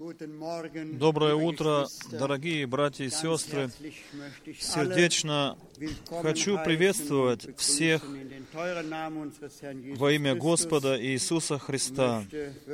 Доброе утро, дорогие братья и сестры. Сердечно хочу приветствовать всех во имя Господа Иисуса Христа.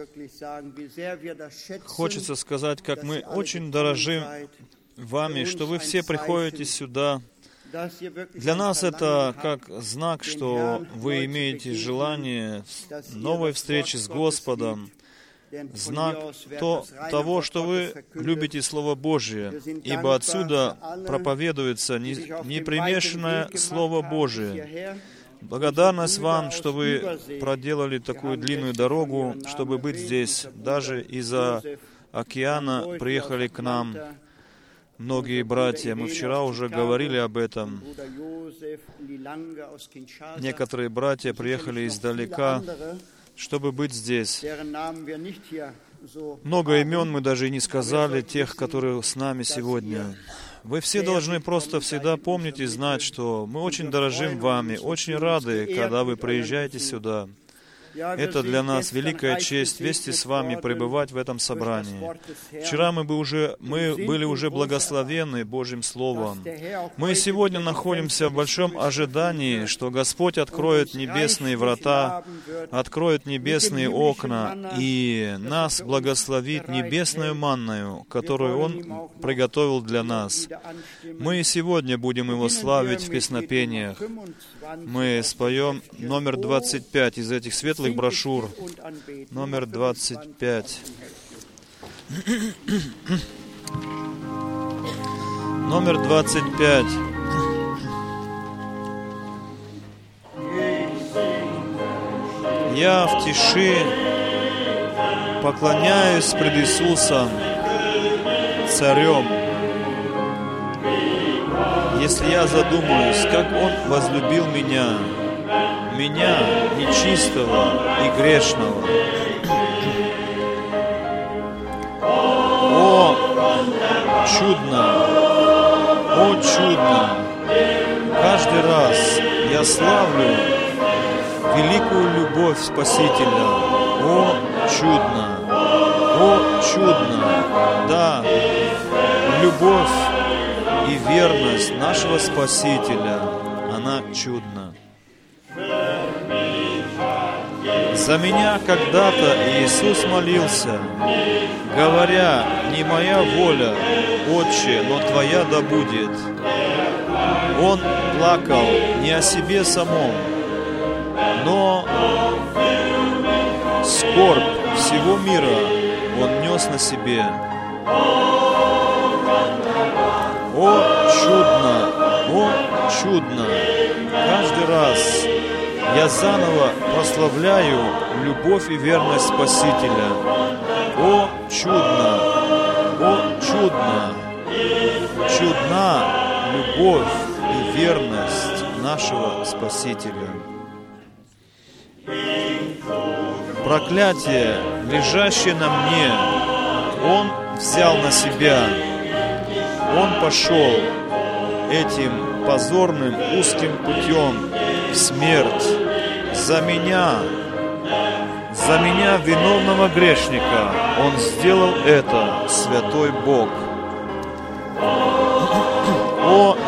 Хочется сказать, как мы очень дорожим вами, что вы все приходите сюда. Для нас это как знак, что вы имеете желание новой встречи с Господом, знак того, что вы любите Слово Божие, ибо отсюда проповедуется непримешанное Слово Божие. Благодарность вам, что вы проделали такую длинную дорогу, чтобы быть здесь. Даже из-за океана приехали к нам многие братья. Мы вчера уже говорили об этом. Некоторые братья приехали издалека, чтобы быть здесь. Много имен мы даже и не сказали, тех, которые с нами сегодня. Вы все должны просто всегда помнить и знать, что мы очень дорожим вами, очень рады, когда вы приезжаете сюда. Это для нас великая честь вместе с вами пребывать в этом собрании. Вчера мы были уже благословенны Божьим Словом. Мы сегодня находимся в большом ожидании, что Господь откроет небесные врата, откроет небесные окна и нас благословит небесную манною, которую Он приготовил для нас. Мы сегодня будем Его славить в песнопениях. Мы споем номер 25 из этих светлых брошюр. Номер 25. Номер 25. Я в тиши поклоняюсь пред Иисусом, Царем. Если я задумаюсь, как Он возлюбил меня, нечистого и грешного. О, чудно! Каждый раз я славлю великую любовь Спасителя. О, чудно! Да, любовь и верность нашего Спасителя, она чудна. За меня когда-то Иисус молился, говоря: «Не моя воля, Отче, но Твоя да будет». Он плакал не о себе самом, но скорбь всего мира Он нес на себе. О, чудно! Каждый раз я заново прославляю любовь и верность Спасителя. О, чудно! Чудна любовь и верность нашего Спасителя. Проклятие, лежащее на мне, Он взял на себя. Он пошел этим позорным узким путем в смерть за меня, виновного грешника. Он сделал это, святой Бог. О,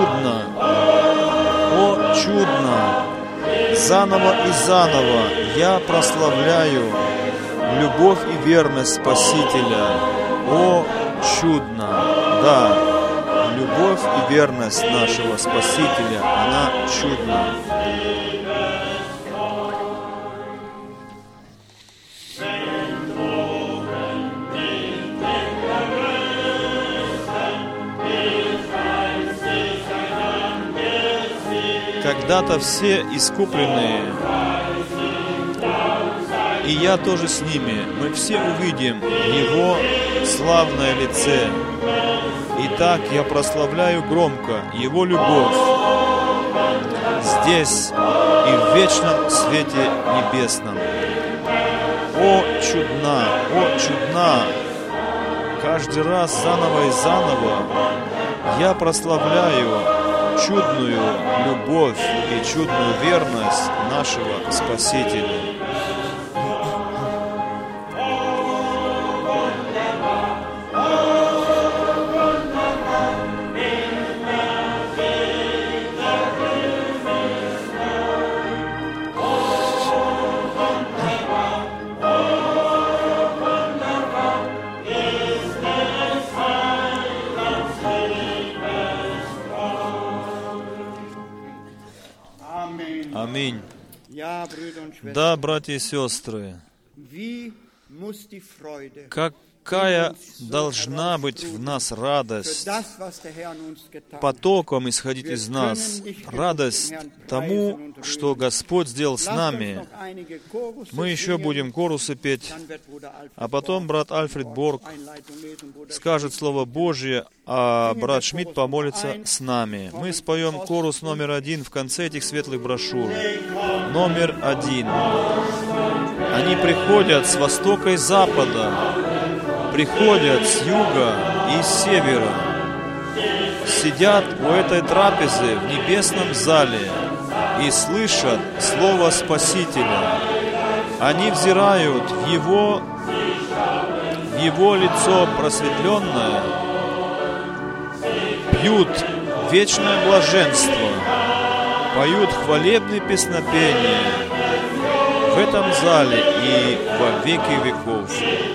чудно! Заново и заново я прославляю любовь и верность Спасителя. О, чудно! Да, любовь и верность нашего Спасителя, она чудна. Когда-то все искупленные, и я тоже с ними, мы все увидим Его славное лице. Итак, я прославляю громко Его любовь здесь и в вечном свете небесном. О, чудна! Каждый раз заново и заново я прославляю чудную любовь и чудную верность нашего Спасителя. Да, братья и сестры, какая должна быть в нас радость, потоком исходить из нас, радость тому, что Господь сделал с нами. Мы еще будем корусы петь, а потом брат Альфред Борг скажет Слово Божье, а брат Шмидт помолится с нами. Мы споем корус номер 1 в конце этих светлых брошюр. Номер 1. Они приходят с востока и запада, приходят с юга и с севера, сидят у этой трапезы в небесном зале и слышат Слово Спасителя. Они взирают в Его лицо просветленное, пьют вечное блаженство, поют хвалебные песнопения в этом зале и во веки веков.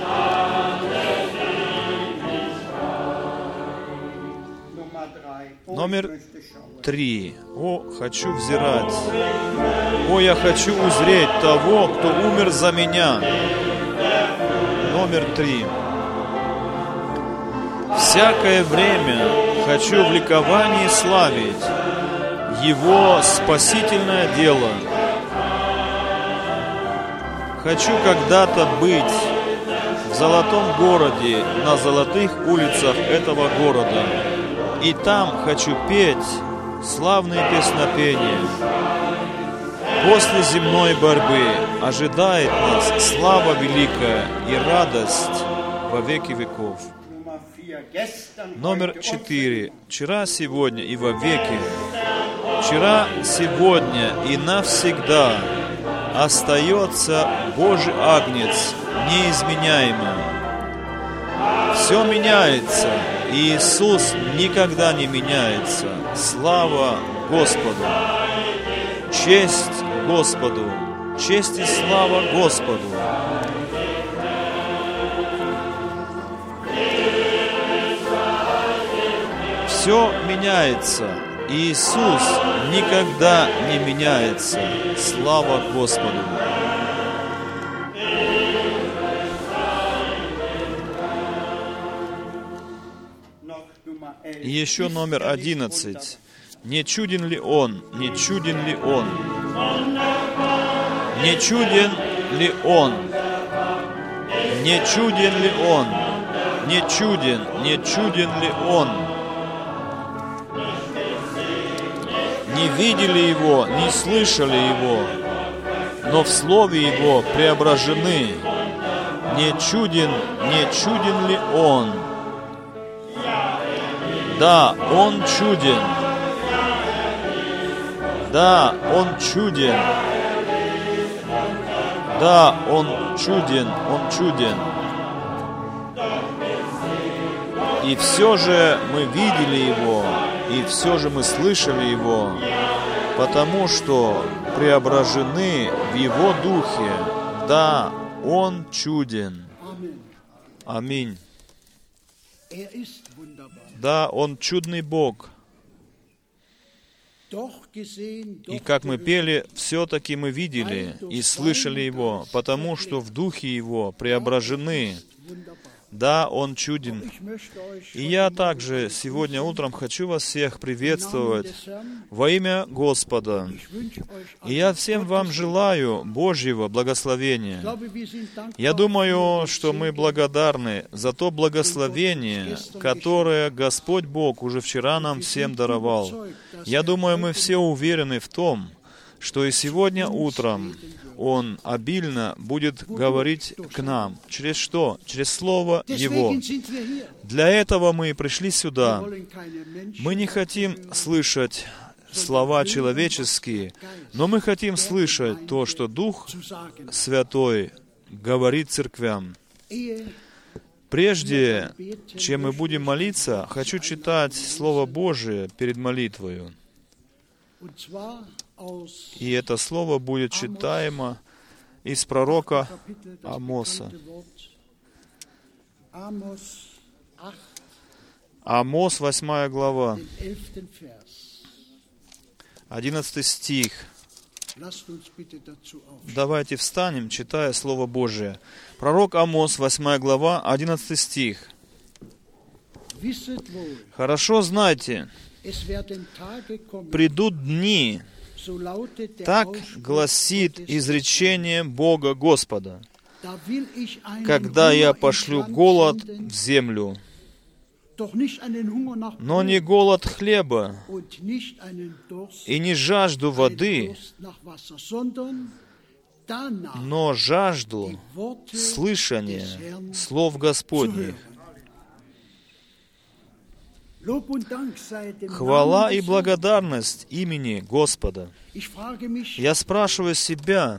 Номер 3. О, хочу взирать. О, я хочу узреть того, кто умер за меня. Номер 3. Всякое время хочу в ликовании славить Его спасительное дело. Хочу когда-то быть в золотом городе, на золотых улицах этого города. И там хочу петь славные песнопения. После земной борьбы ожидает нас слава великая и радость во веки веков. Номер 4. Вчера, сегодня и во веки. Вчера, сегодня и навсегда остается Божий Агнец неизменяемым. Все меняется, и Иисус никогда не меняется. Слава Господу! Честь Господу! Честь и слава Господу! Все меняется, и Иисус никогда не меняется. Слава Господу! И еще номер 11. Не чуден ли Он? Не чуден ли Он? Не чуден ли Он? Не чуден ли Он? Не чуден ли Он? Не видели Его, не слышали Его, но в Слове Его преображены. Не чуден ли Он? Да, Он чуден. Да, Он чуден. Да, Он чуден. И все же мы видели Его, и все же мы слышали Его, потому что преображены в Его Духе. Да, Он чуден. Аминь. Да, Он чудный Бог. И как мы пели, все-таки мы видели и слышали Его, потому что в Духе Его преображены. Да, Он чуден. И я также сегодня утром хочу вас всех приветствовать во имя Господа. И я всем вам желаю Божьего благословения. Я думаю, что мы благодарны за то благословение, которое Господь Бог уже вчера нам всем даровал. Я думаю, мы все уверены в том, что и сегодня утром Он обильно будет говорить к нам. Через что? Через Слово Его. Для этого мы и пришли сюда. Мы не хотим слышать слова человеческие, но мы хотим слышать то, что Дух Святой говорит церквям. Прежде чем мы будем молиться, хочу читать Слово Божие перед молитвою. И это слово будет читаемо из пророка Амоса. Амос, 8 глава, 11 стих. Давайте встанем, читая Слово Божие. Пророк Амос, 8 глава, 11 стих. «Хорошо знайте, придут дни, так гласит изречение Бога Господа, когда я пошлю голод в землю, но не голод хлеба и не жажду воды, но жажду слышания слов Господних». Хвала и благодарность имени Господа. Я спрашиваю себя,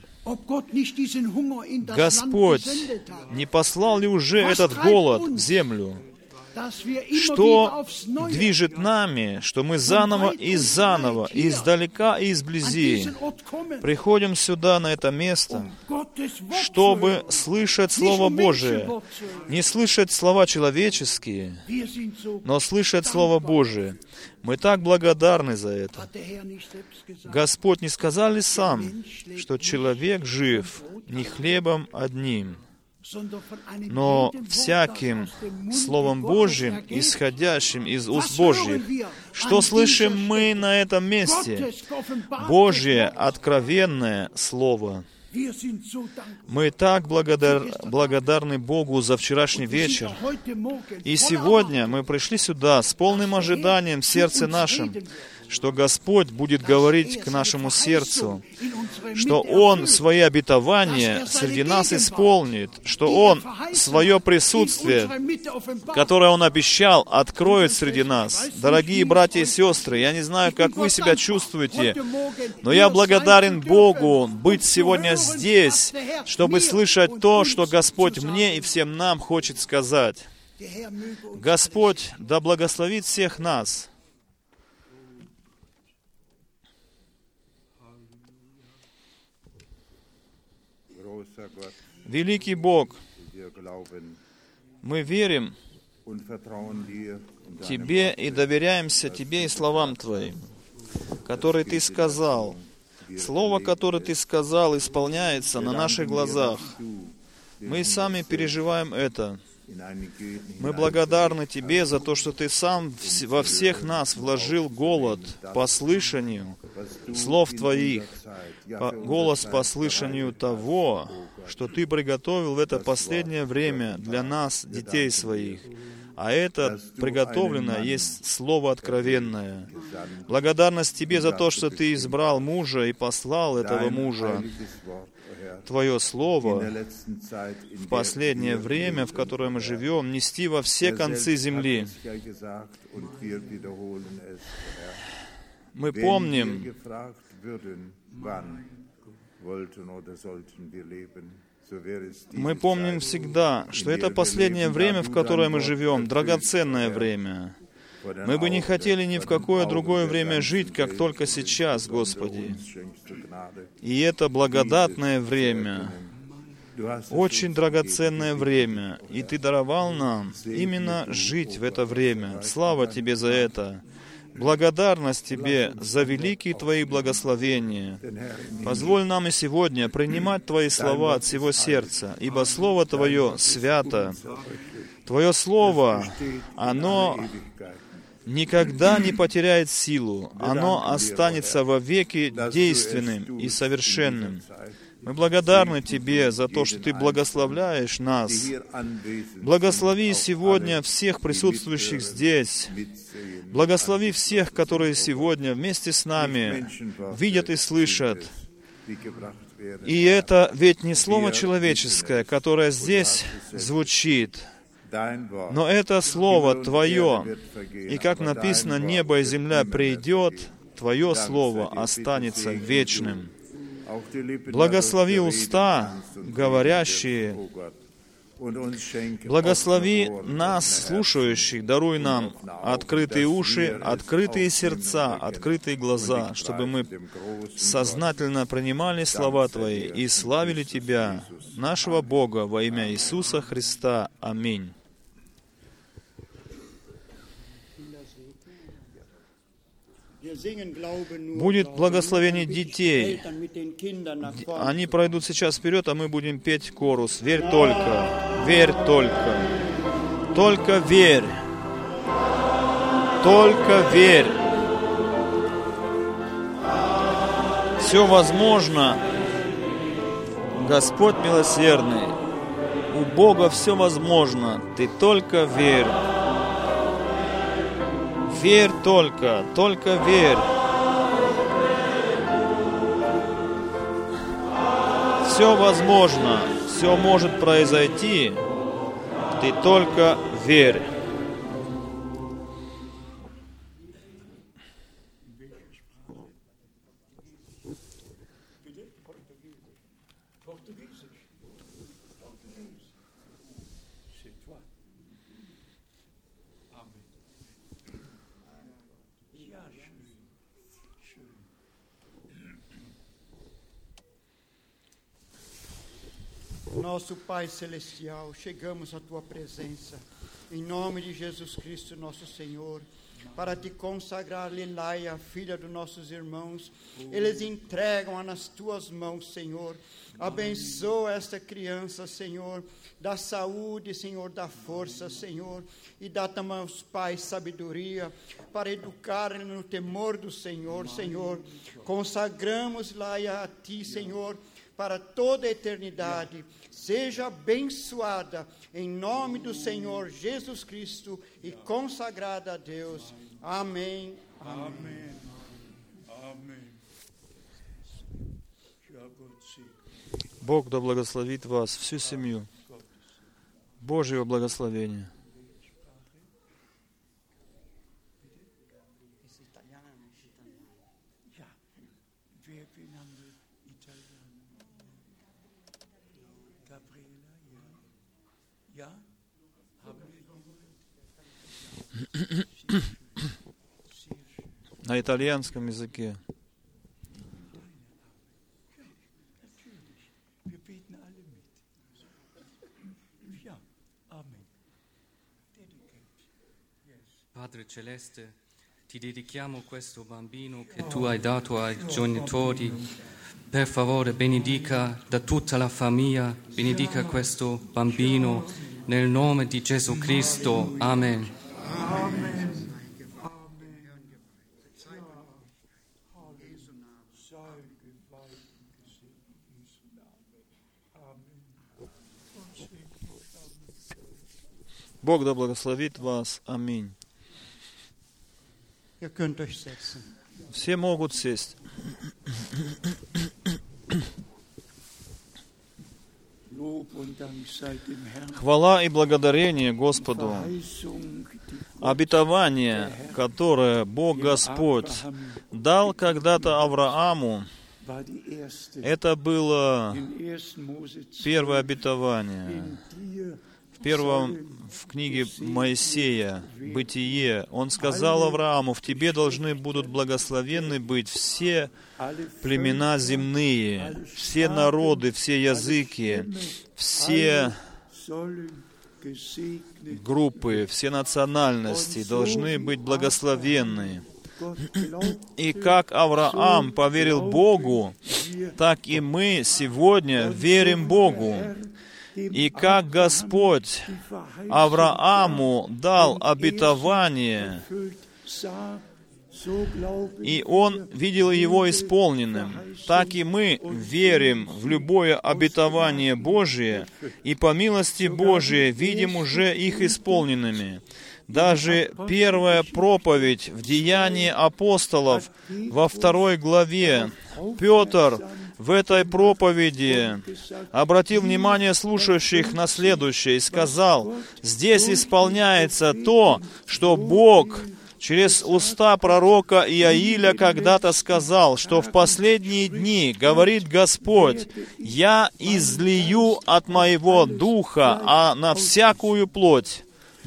Господь не послал ли уже этот голод в землю? Что движет нами, что мы заново и заново, издалека и изблизи приходим сюда, на это место, чтобы слышать Слово Божие, не слышать слова человеческие, но слышать Слово Божие. Мы так благодарны за это. Господь не сказал ли сам, что человек жив не хлебом одним, но всяким Словом Божьим, исходящим из уст Божьих? Что слышим мы на этом месте? Божье откровенное Слово. Мы так благодарны Богу за вчерашний вечер. И сегодня мы пришли сюда с полным ожиданием в сердце нашем, что Господь будет говорить к нашему сердцу, что Он свои обетования среди нас исполнит, что Он свое присутствие, которое Он обещал, откроет среди нас. Дорогие братья и сестры, я не знаю, как вы себя чувствуете, но я благодарен Богу быть сегодня здесь, чтобы слышать то, что Господь мне и всем нам хочет сказать. Господь да благословит всех нас. Великий Бог, мы верим Тебе и доверяемся Тебе и словам Твоим, которые Ты сказал. Слово, которое Ты сказал, исполняется на наших глазах. Мы сами переживаем это. Мы благодарны Тебе за то, что Ты сам во всех нас вложил голод по слышанию слов Твоих, голос по слышанию того, что Ты приготовил в это последнее время для нас, детей Своих. А это приготовленное есть Слово откровенное. Благодарность Тебе за то, что Ты избрал мужа и послал этого мужа, Твое Слово в последнее время, в которое мы живем, нести во все концы земли. Мы помним, всегда, что это последнее время, в которое мы живем, драгоценное время. Мы бы не хотели ни в какое другое время жить, как только сейчас, Господи. И это благодатное время, очень драгоценное время, и Ты даровал нам именно жить в это время. Слава Тебе за это! Благодарность Тебе за великие Твои благословения. Позволь нам и сегодня принимать Твои слова от всего сердца, ибо Слово Твое свято. Твое Слово, оно никогда не потеряет силу. Оно останется вовеки действенным и совершенным. Мы благодарны Тебе за то, что Ты благословляешь нас. Благослови сегодня всех присутствующих здесь. Благослови всех, которые сегодня вместе с нами видят и слышат. И это ведь не слово человеческое, которое здесь звучит, но это Слово Твое. И как написано, небо и земля придет, Твое Слово останется вечным. Благослови уста, говорящие. Благослови нас, слушающих, даруй нам открытые уши, открытые сердца, открытые глаза, чтобы мы сознательно принимали слова Твои и славили Тебя, нашего Бога, во имя Иисуса Христа. Аминь. Будет благословение детей. Они пройдут сейчас вперед, а мы будем петь хорус. Верь только, верь только, только верь, только верь. Все возможно. Господь милосердный. У Бога все возможно. Ты только верь. Верь только верь. Все возможно, все может произойти. Ты только верь. Nosso Pai Celestial, chegamos à Tua presença, em nome de Jesus Cristo, nosso Senhor, para Te consagrar Lilaia, filha dos nossos irmãos. Eles entregam nas Tuas mãos, Senhor. Abençoa esta criança, Senhor, dá saúde, Senhor, dá força, Senhor, e dá também aos pais sabedoria para educar no temor do Senhor, Senhor. Consagramos Lilaia a Ti, Senhor, para toda a eternidade. Seja abençoada em nome do Senhor Jesus Cristo e consagrada a Deus. Amém. Amém. Аминь. Бог да благословит вас, всю семью. Божьего благословения. На итальянском языке. Padre Celeste, ti dedichiamo questo bambino che tu hai dato ai genitori. Per favore, benedica da tutta la famiglia, benedica questo bambino nel nome di Gesù Cristo. Amen. Amen. Бог да благословит вас. Аминь. Все могут сесть. Хвала и благодарение Господу. Обетование, которое Бог Господь дал когда-то Аврааму, это было первое обетование. В книге Моисея, Бытие, он сказал Аврааму: «В тебе должны будут благословенны быть все племена земные, все народы, все языки, все группы, все национальности должны быть благословенны». И как Авраам поверил Богу, так и мы сегодня верим Богу. И как Господь Аврааму дал обетование, и он видел его исполненным, так и мы верим в любое обетование Божие, и по милости Божией видим уже их исполненными. Даже первая проповедь в Деянии апостолов во 2 главе, Петр в этой проповеди обратил внимание слушающих на следующее и сказал: «Здесь исполняется то, что Бог через уста пророка Иаиля когда-то сказал, что в последние дни, говорит Господь, я излию от моего духа на всякую плоть».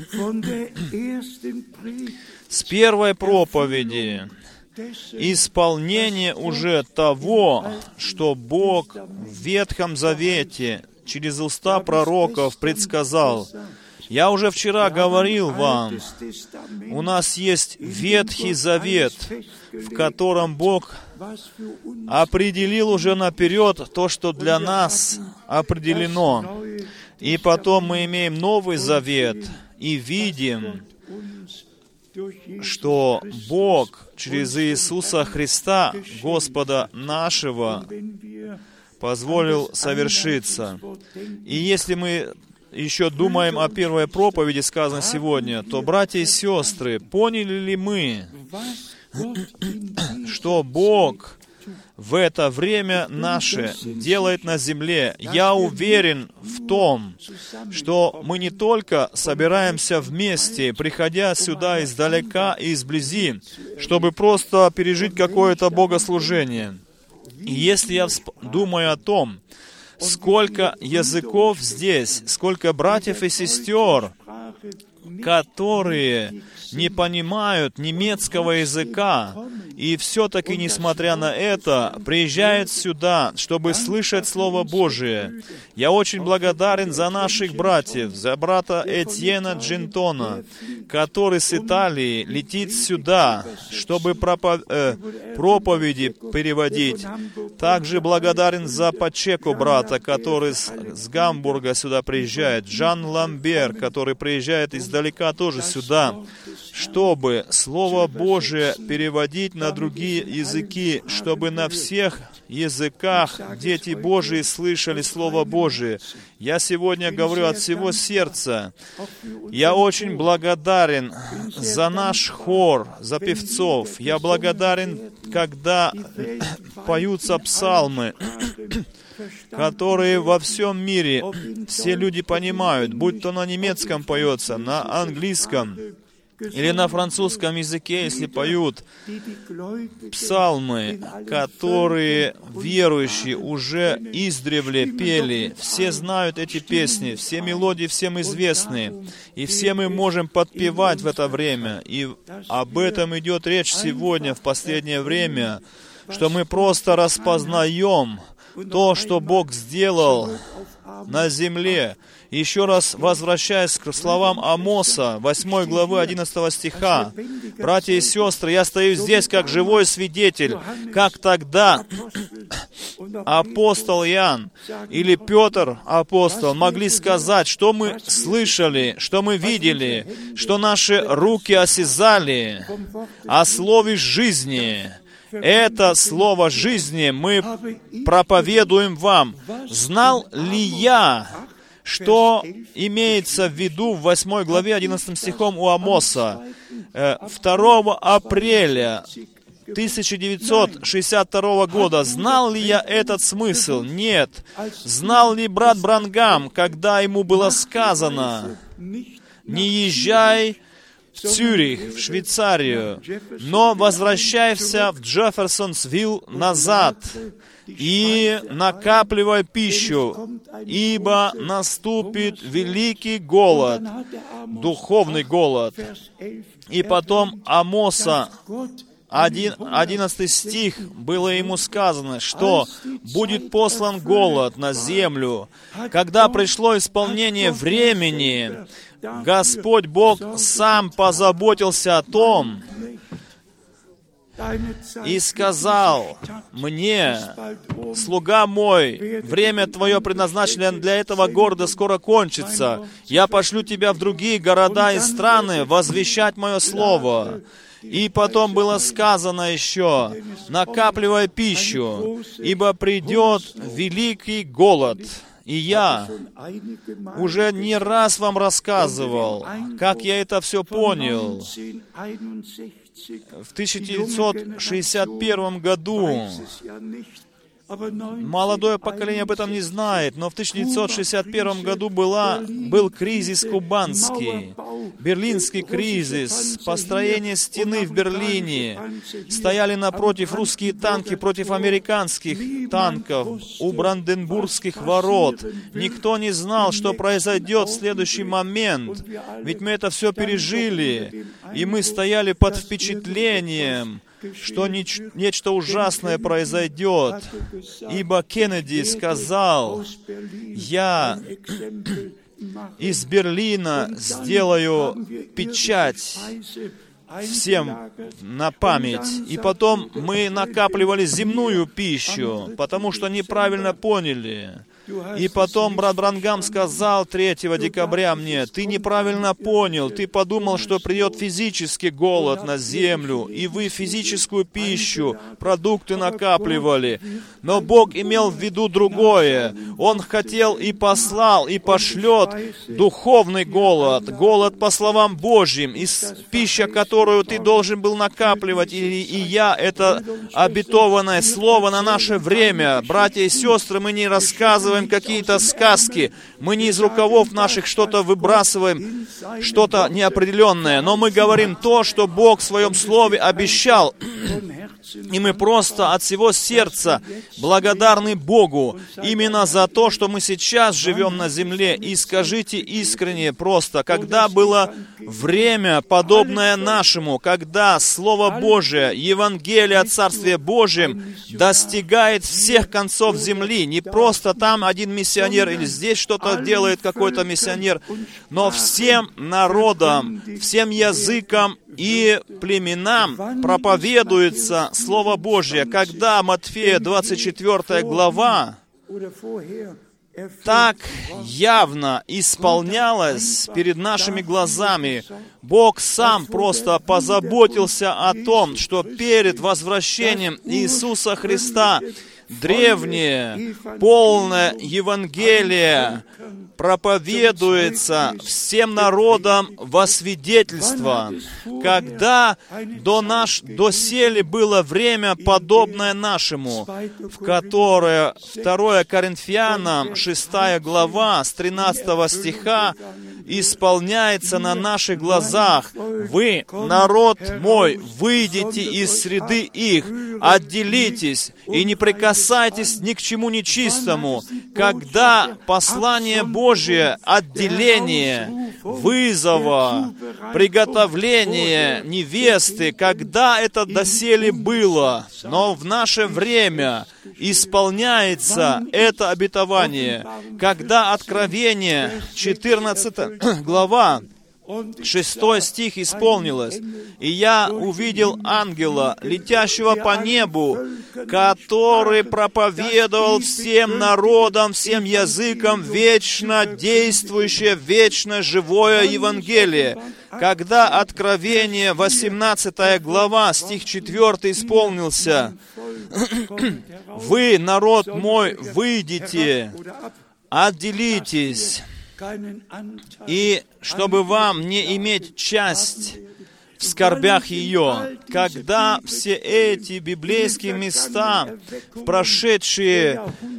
С первой проповеди исполнение уже того, что Бог в Ветхом Завете через уста пророков предсказал. Я уже вчера говорил вам, у нас есть Ветхий Завет, в котором Бог определил уже наперед то, что для нас определено. И потом мы имеем Новый Завет и видим, что Бог через Иисуса Христа, Господа нашего, позволил совершиться. И если мы еще думаем о первой проповеди, сказанной сегодня, то, братья и сестры, поняли ли мы, что Бог в это время наше делает на земле? Я уверен в том, что мы не только собираемся вместе, приходя сюда издалека и изблизи, чтобы просто пережить какое-то богослужение. И если я думаю о том, сколько языков здесь, сколько братьев и сестер, которые не понимают немецкого языка, и все-таки, несмотря на это, приезжают сюда, чтобы слышать Слово Божие. Я очень благодарен за наших братьев, за брата Этьена Джинтона, который с Италии летит сюда, чтобы проповеди переводить. Также благодарен за Пачеку брата, который с Гамбурга сюда приезжает. Жан Ламбер, который приезжает издалека тоже сюда, чтобы Слово Божие переводить на другие языки, чтобы на всех языках дети Божии слышали Слово Божие. Я сегодня говорю от всего сердца. Я очень благодарен за наш хор, за певцов. Я благодарен, когда поются псалмы, которые во всем мире все люди понимают, будь то на немецком поется, на английском или на французском языке, если поют псалмы, которые верующие уже издревле пели. Все знают эти песни, все мелодии всем известны, и все мы можем подпевать в это время. И об этом идет речь сегодня, в последнее время, что мы просто распознаем то, что Бог сделал на земле. Еще раз возвращаясь к словам Амоса, 8 главы 11 стиха. Братья и сестры, я стою здесь как живой свидетель, как тогда апостол Иоанн или Петр апостол могли сказать, что мы слышали, что мы видели, что наши руки осязали о слове жизни. Это слово жизни мы проповедуем вам. Знал ли я, что имеется в виду в 8 главе 11 стихом у Амоса? 2 апреля 1962 года. Знал ли я этот смысл? Нет. Знал ли брат Бранхам, когда ему было сказано: «Не езжай в Цюрих, в Швейцарию, но возвращайся в Джефферсонсвилл назад и накапливай пищу, ибо наступит великий голод, духовный голод». И потом Амоса, 11 стих, было ему сказано, что будет послан голод на землю. Когда пришло исполнение времени, Господь Бог сам позаботился о том и сказал мне: «Слуга мой, время твое, предназначенное для этого города, скоро кончится. Я пошлю тебя в другие города и страны возвещать мое слово». И потом было сказано еще: «Накапливай пищу, ибо придет великий голод». И я уже не раз вам рассказывал, как я это все понял. В 1961 году, молодое поколение об этом не знает, но в 1961 году был кризис кубанский, берлинский кризис, построение стены в Берлине. Стояли напротив русские танки против американских танков у Бранденбургских ворот. Никто не знал, что произойдет в следующий момент, ведь мы это все пережили, и мы стояли под впечатлением, что нечто ужасное произойдет. Ибо Кеннеди сказал: «Я из Берлина сделаю печать всем на память. И потом мы накапливали земную пищу, потому что неправильно поняли. И потом брат Бранхам сказал 3 декабря мне: ты неправильно понял, ты подумал, что придет физический голод на землю, и вы физическую пищу, продукты накапливали. Но Бог имел в виду другое. Он хотел и послал, и пошлет духовный голод, голод по словам Божьим, и пища, которую ты должен был накапливать, и я, это обетованное слово на наше время. Братья и сестры, мы не рассказываем какие-то сказки, мы не из рукавов наших что-то выбрасываем, что-то неопределенное, но мы говорим то, что Бог в Своем Слове обещал. И мы просто от всего сердца благодарны Богу именно за то, что мы сейчас живем на земле. И скажите искренне просто, когда было время, подобное нашему, когда Слово Божие, Евангелие о Царстве Божьем достигает всех концов земли, не просто там один миссионер или здесь что-то делает какой-то миссионер, но всем народам, всем языкам и племенам проповедуется Слово Божье, когда Матфея 24 глава так явно исполнялось перед нашими глазами. Бог сам просто позаботился о том, что перед возвращением Иисуса Христа древнее, полное Евангелие проповедуется всем народам во свидетельство. Когда доселе было время, подобное нашему, в которое 2 Коринфянам 6 глава с 13 стиха исполняется на наших глазах. «Вы, народ мой, выйдите из среды их, отделитесь и не прикасайтесь ни к чему нечистому». Когда послание Божие, отделение, вызова, приготовление невесты, когда это доселе было, но в наше время исполняется это обетование, когда Откровение, 14 глава, 6 стих исполнилось. «И я увидел ангела, летящего по небу, который проповедовал всем народам, всем языкам вечно действующее, вечно живое Евангелие». Когда Откровение, 18 глава, стих 4 исполнился, «Вы, народ мой, выйдите, отделитесь, и чтобы вам не иметь часть в скорбях ее». Когда все эти библейские места, прошедшие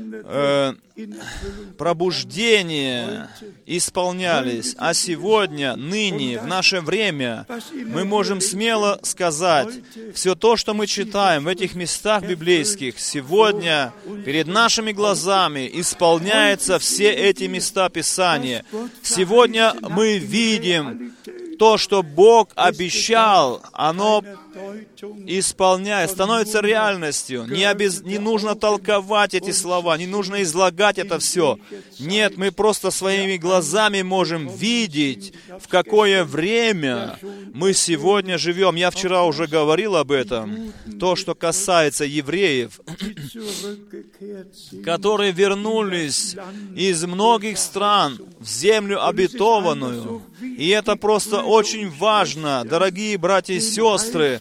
пробуждения, исполнялись, а сегодня, ныне, в наше время, мы можем смело сказать, все то, что мы читаем в этих местах библейских, сегодня перед нашими глазами исполняются все эти места Писания. Сегодня мы видим то, что Бог обещал, оно исполняет, становится реальностью. Не нужно толковать эти слова, не нужно излагать это все. Нет, мы просто своими глазами можем видеть, в какое время мы сегодня живем. Я вчера уже говорил об этом. То, что касается евреев, которые вернулись из многих стран в землю обетованную. И это просто очень важно, дорогие братья и сестры.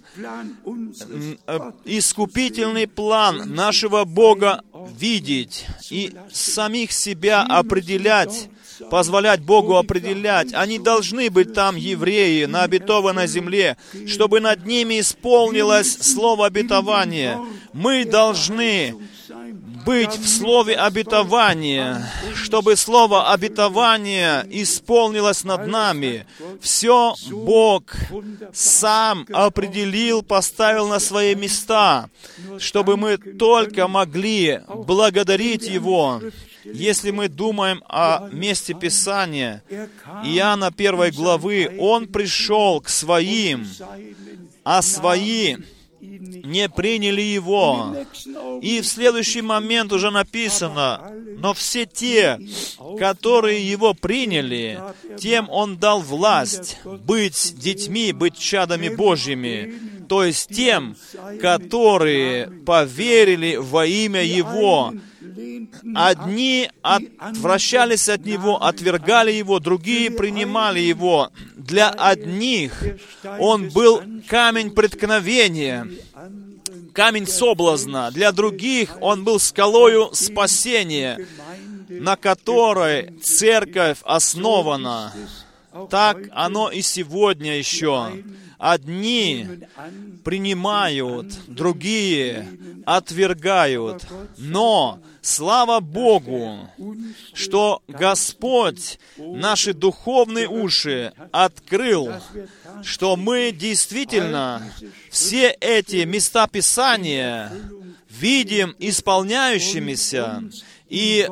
Искупительный план нашего Бога видеть и самих себя определять, позволять Богу определять. Они должны быть там, евреи, на обетованной земле, чтобы над ними исполнилось слово обетования. Мы должны быть в слове обетования, чтобы слово обетования исполнилось над нами. Все Бог сам определил, поставил на свои места, чтобы мы только могли благодарить Его. Если мы думаем о месте Писания, Иоанна 1 главы, Он пришел к Своим, а Свои не приняли Его. И в следующий момент уже написано, Но все те, которые Его приняли, тем Он дал власть быть детьми, быть чадами Божьими, то есть тем, которые поверили во имя Его. Одни отвращались от Него, отвергали Его, другие принимали Его. Для одних Он был камень преткновения, камень соблазна. Для других Он был скалою спасения, на которой церковь основана. Так оно и сегодня еще. Одни принимают, другие отвергают. Но слава Богу, что Господь наши духовные уши открыл, что мы действительно все эти места Писания видим исполняющимися, и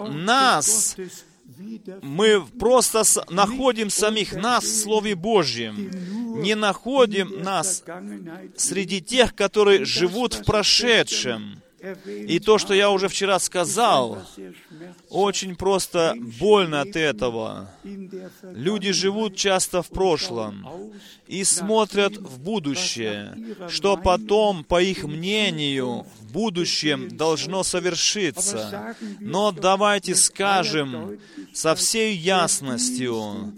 мы просто находим самих нас в Слове Божьем, не находим нас среди тех, которые живут в прошедшем. И то, что я уже вчера сказал, очень просто больно от этого. Люди живут часто в прошлом и смотрят в будущее, что потом, по их мнению, в будущем должно совершиться. Но давайте скажем со всей ясностью,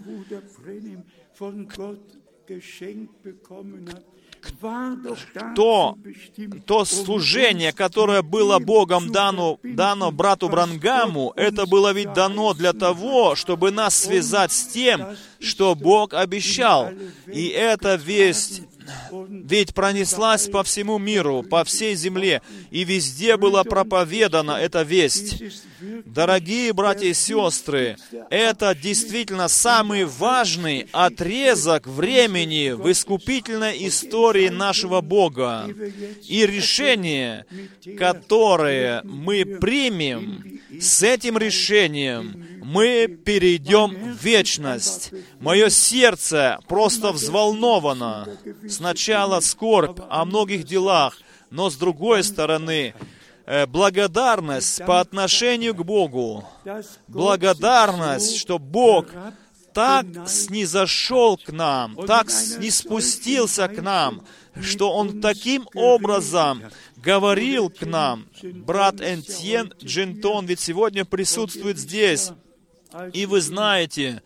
то служение, которое было Богом дано брату Бранхаму, это было ведь дано для того, чтобы нас связать с тем, что Бог обещал. И эта весть ведь пронеслась по всему миру, по всей земле, и везде была проповедана эта весть. Дорогие братья и сестры, это действительно самый важный отрезок времени в искупительной истории нашего Бога. И решение, которое мы примем, с этим решением мы перейдем в вечность. Мое сердце просто взволновано. Сначала скорбь о многих делах, но с другой стороны, благодарность по отношению к Богу. Благодарность, что Бог так снизошел к нам, так ниспустился к нам, что Он таким образом говорил к нам. Брат Энтьен Джентон ведь сегодня присутствует здесь. И вы знаете,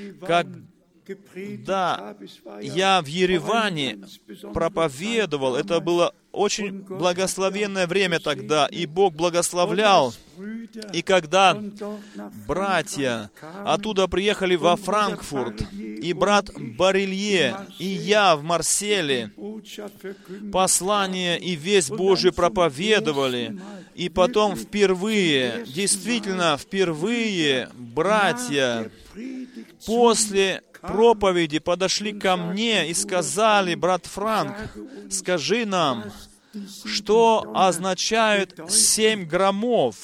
когда я в Ереване проповедовал, это было очень благословенное время тогда, и Бог благословлял. И когда братья оттуда приехали во Франкфурт, и брат Барилье, и я в Марселе, послание и весть Божию проповедовали, и потом впервые, действительно впервые, братья после проповеди подошли ко мне и сказали: брат Франк, скажи нам, что означают 7 громов.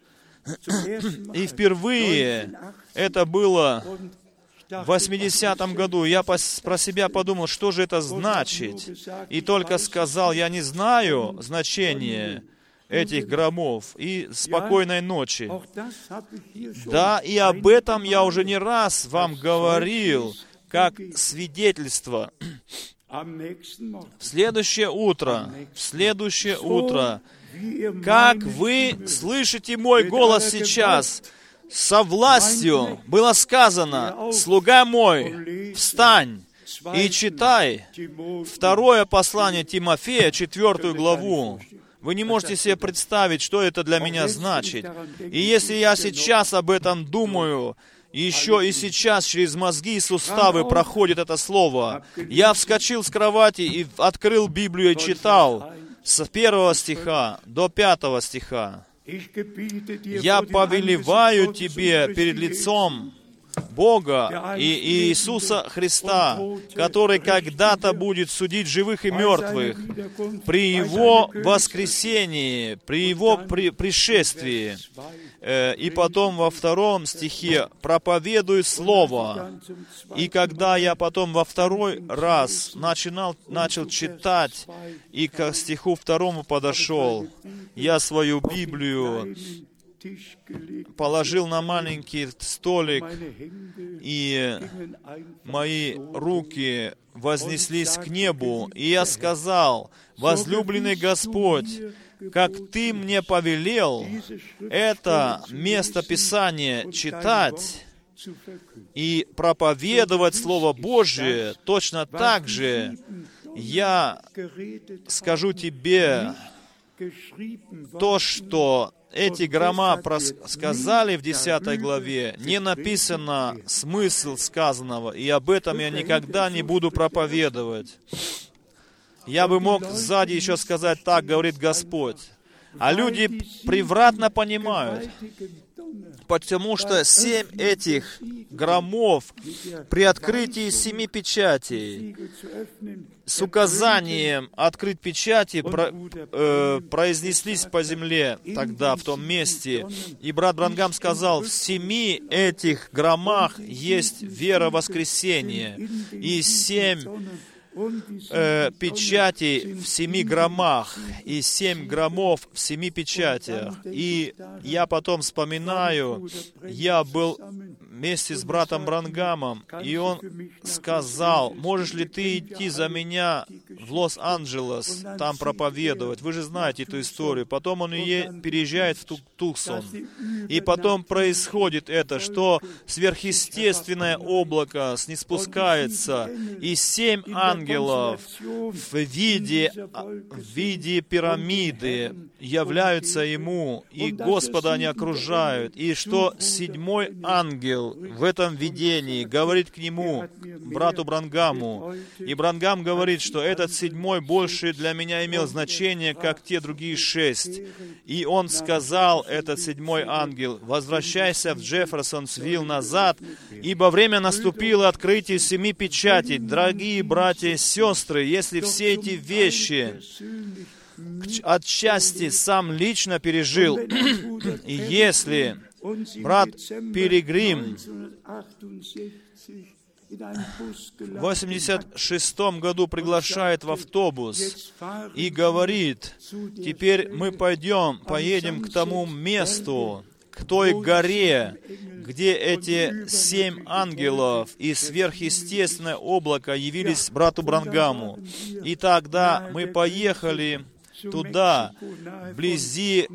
И впервые это было в 80-м году. Я про себя подумал, что же это значит. И только сказал: я не знаю значения этих громов. И спокойной ночи. Да, и об этом я уже не раз вам говорил, как свидетельство. В следующее утро, как вы слышите мой голос сейчас, со властью было сказано: «Слуга мой, встань и читай». Второе послание Тимофея, 4 главу. Вы не можете себе представить, что это для меня значит. И если я сейчас об этом думаю, еще и сейчас через мозги и суставы проходит это слово, я вскочил с кровати и открыл Библию и читал с 1 стиха до 5 стиха. «Я повелеваю тебе перед лицом Бога и Иисуса Христа, который когда-то будет судить живых и мертвых, при Его воскресении, при Его пришествии». И потом во 2 стихе «проповедуй Слово». И когда я потом во 2 раз начал читать, и к стиху 2 подошел, я свою Библию положил на маленький столик, и мои руки вознеслись к небу, и я сказал: «Возлюбленный Господь, как Ты мне повелел это место Писания читать и проповедовать Слово Божие, точно так же я скажу Тебе то, что эти грома сказали в 10 главе, не написано смысл сказанного, и об этом я никогда не буду проповедовать». Я бы мог сзади еще сказать: «Так говорит Господь». А люди превратно понимают, потому что 7 этих громов при открытии 7 печатей с указанием открыть печати произнеслись по земле тогда, в том месте. И брат Бранхам сказал: в 7 этих громах есть вера воскресения, и 7 печатей в 7 громах, и 7 громов в 7 печатях. И я потом вспоминаю, я был вместе с братом Бранхамом, и он сказал: «Можешь ли ты идти за меня в Лос-Анджелес, там проповедовать?» Вы же знаете эту историю. Потом он переезжает в Туксон. И потом происходит это, что сверхъестественное облако ниспускается, и 7 ангелов в виде пирамиды являются ему, и Господа они окружают. И что 7-й ангел в этом видении говорит к нему, брату Бранхаму, и Бранхам говорит, что этот 7-й больше для меня имел значение, как те другие 6. И он сказал, этот 7-й ангел: «Возвращайся в Джефферсонсвилл назад, ибо время наступило открытие 7 печатей». Дорогие братья и сестры, если все эти вещи отчасти сам лично пережил, и если брат Пилигрим в 86 году приглашает в автобус и говорит: «Теперь мы поедем к тому месту, к той горе, где эти 7 ангелов и сверхъестественное облако явились брату Бранхаму». И тогда мы поехали туда, вблизи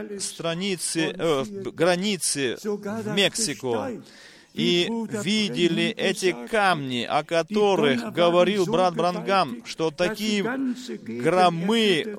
границы в Мексику, и видели эти камни, о которых говорил брат Бранхам, что такие громы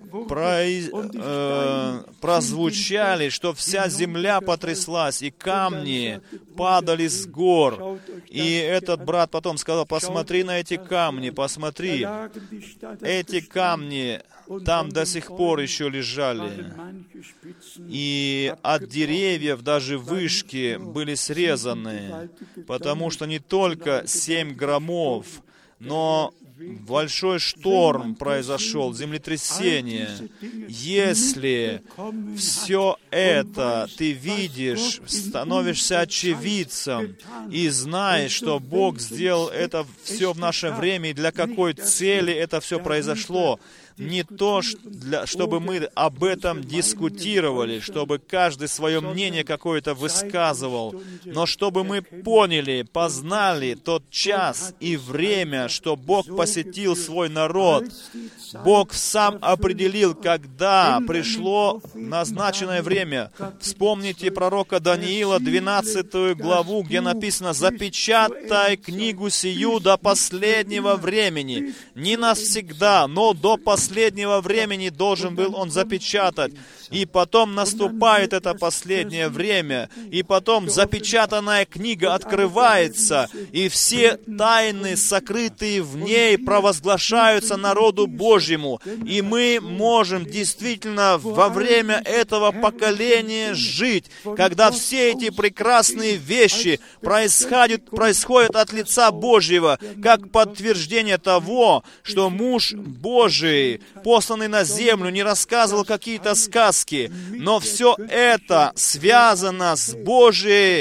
прозвучали, что вся земля потряслась, и камни падали с гор. И этот брат потом сказал: «Посмотри на эти камни, посмотри, эти камни там до сих пор еще лежали. И от деревьев даже вышки были срезаны, потому что не только 7 громов, но большой шторм произошел, землетрясение. Если все это ты видишь, становишься очевидцем и знаешь, что Бог сделал это все в наше время и для какой цели это все произошло, не то, чтобы мы об этом дискутировали, чтобы каждый свое мнение какое-то высказывал, но чтобы мы поняли, познали тот час и время, что Бог посетил свой народ. Бог сам определил, когда пришло назначенное время. Вспомните пророка Даниила, 12 главу, где написано: «Запечатай книгу сию до последнего времени». Не навсегда, но до последнего времени должен был он запечатать. И потом наступает это последнее время, и потом запечатанная книга открывается, и все тайны, сокрытые в ней, провозглашаются народу Божьему. И мы можем действительно во время этого поколения жить, когда все эти прекрасные вещи происходят от лица Божьего, как подтверждение того, что муж Божий, посланный на землю, не рассказывал какие-то сказки, но все это связано с Божьей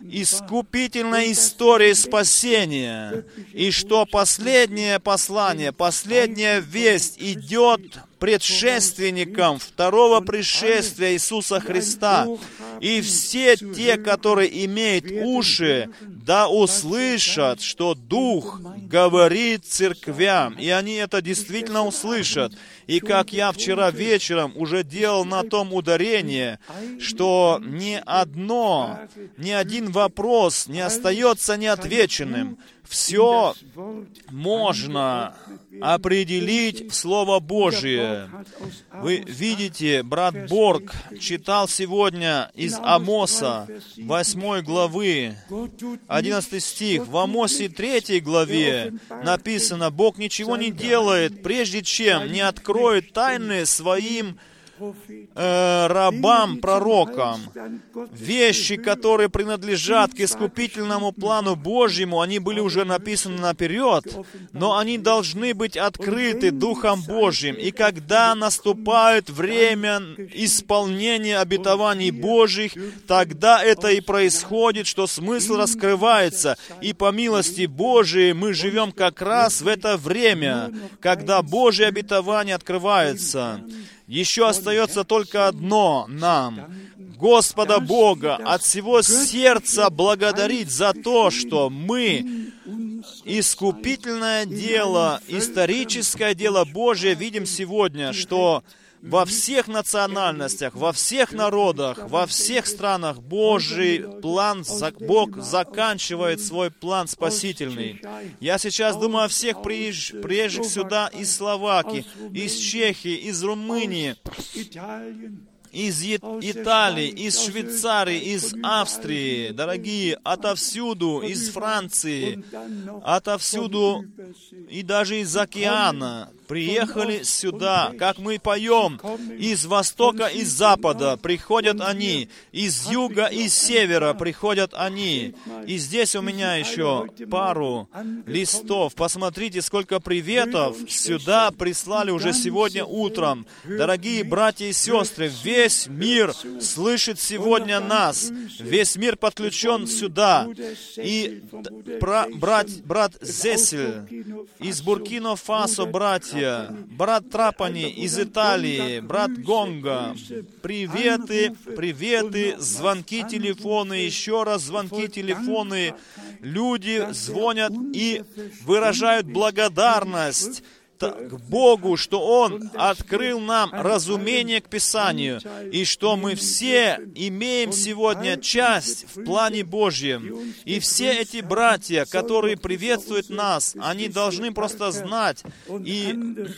искупительной историей спасения, и что последнее послание, последняя весть идет предшественником второго пришествия Иисуса Христа. И все те, которые имеют уши, да услышат, что Дух говорит церквям. И они это действительно услышат. И как я вчера вечером уже делал на том ударение, что ни один вопрос не остается неотвеченным. Все можно определить в Слово Божие. Вы видите, брат Борг читал сегодня из Амоса 8 главы, 11 стих. В Амосе 3 главе написано: «Бог ничего не делает, прежде чем не откроет тайны своим рабам, пророкам». Вещи, которые принадлежат к искупительному плану Божьему, они были уже написаны наперед, но они должны быть открыты Духом Божьим. И когда наступает время исполнения обетований Божьих, тогда это и происходит, что смысл раскрывается. И по милости Божией мы живем как раз в это время, когда Божье обетование открывается. Еще остается только одно нам: Господа Бога от всего сердца благодарить за то, что мы искупительное дело, историческое дело Божие видим сегодня, что во всех национальностях, во всех народах, во всех странах Божий план, Бог заканчивает свой план спасительный. Я сейчас думаю о всех приезжих сюда из Словакии, из Чехии, из Румынии, из Италии, из Швейцарии, из Австрии, дорогие, отовсюду, из Франции, отовсюду и даже из океана приехали сюда, как мы поем, из востока, из запада приходят они, из юга, из севера приходят они. И здесь у меня еще пару листов. Посмотрите, сколько приветов сюда прислали уже сегодня утром. Дорогие братья и сестры, весь мир слышит сегодня нас. Весь мир подключен сюда. И брат Зесель из Буркина-Фасо, братья, брат Трапани из Италии, брат Гонга, приветы, звонки, телефоны, еще раз звонки, телефоны. Люди звонят и выражают благодарность к Богу, что Он открыл нам разумение к Писанию, и что мы все имеем сегодня часть в плане Божьем. И все эти братья, которые приветствуют нас, они должны просто знать, и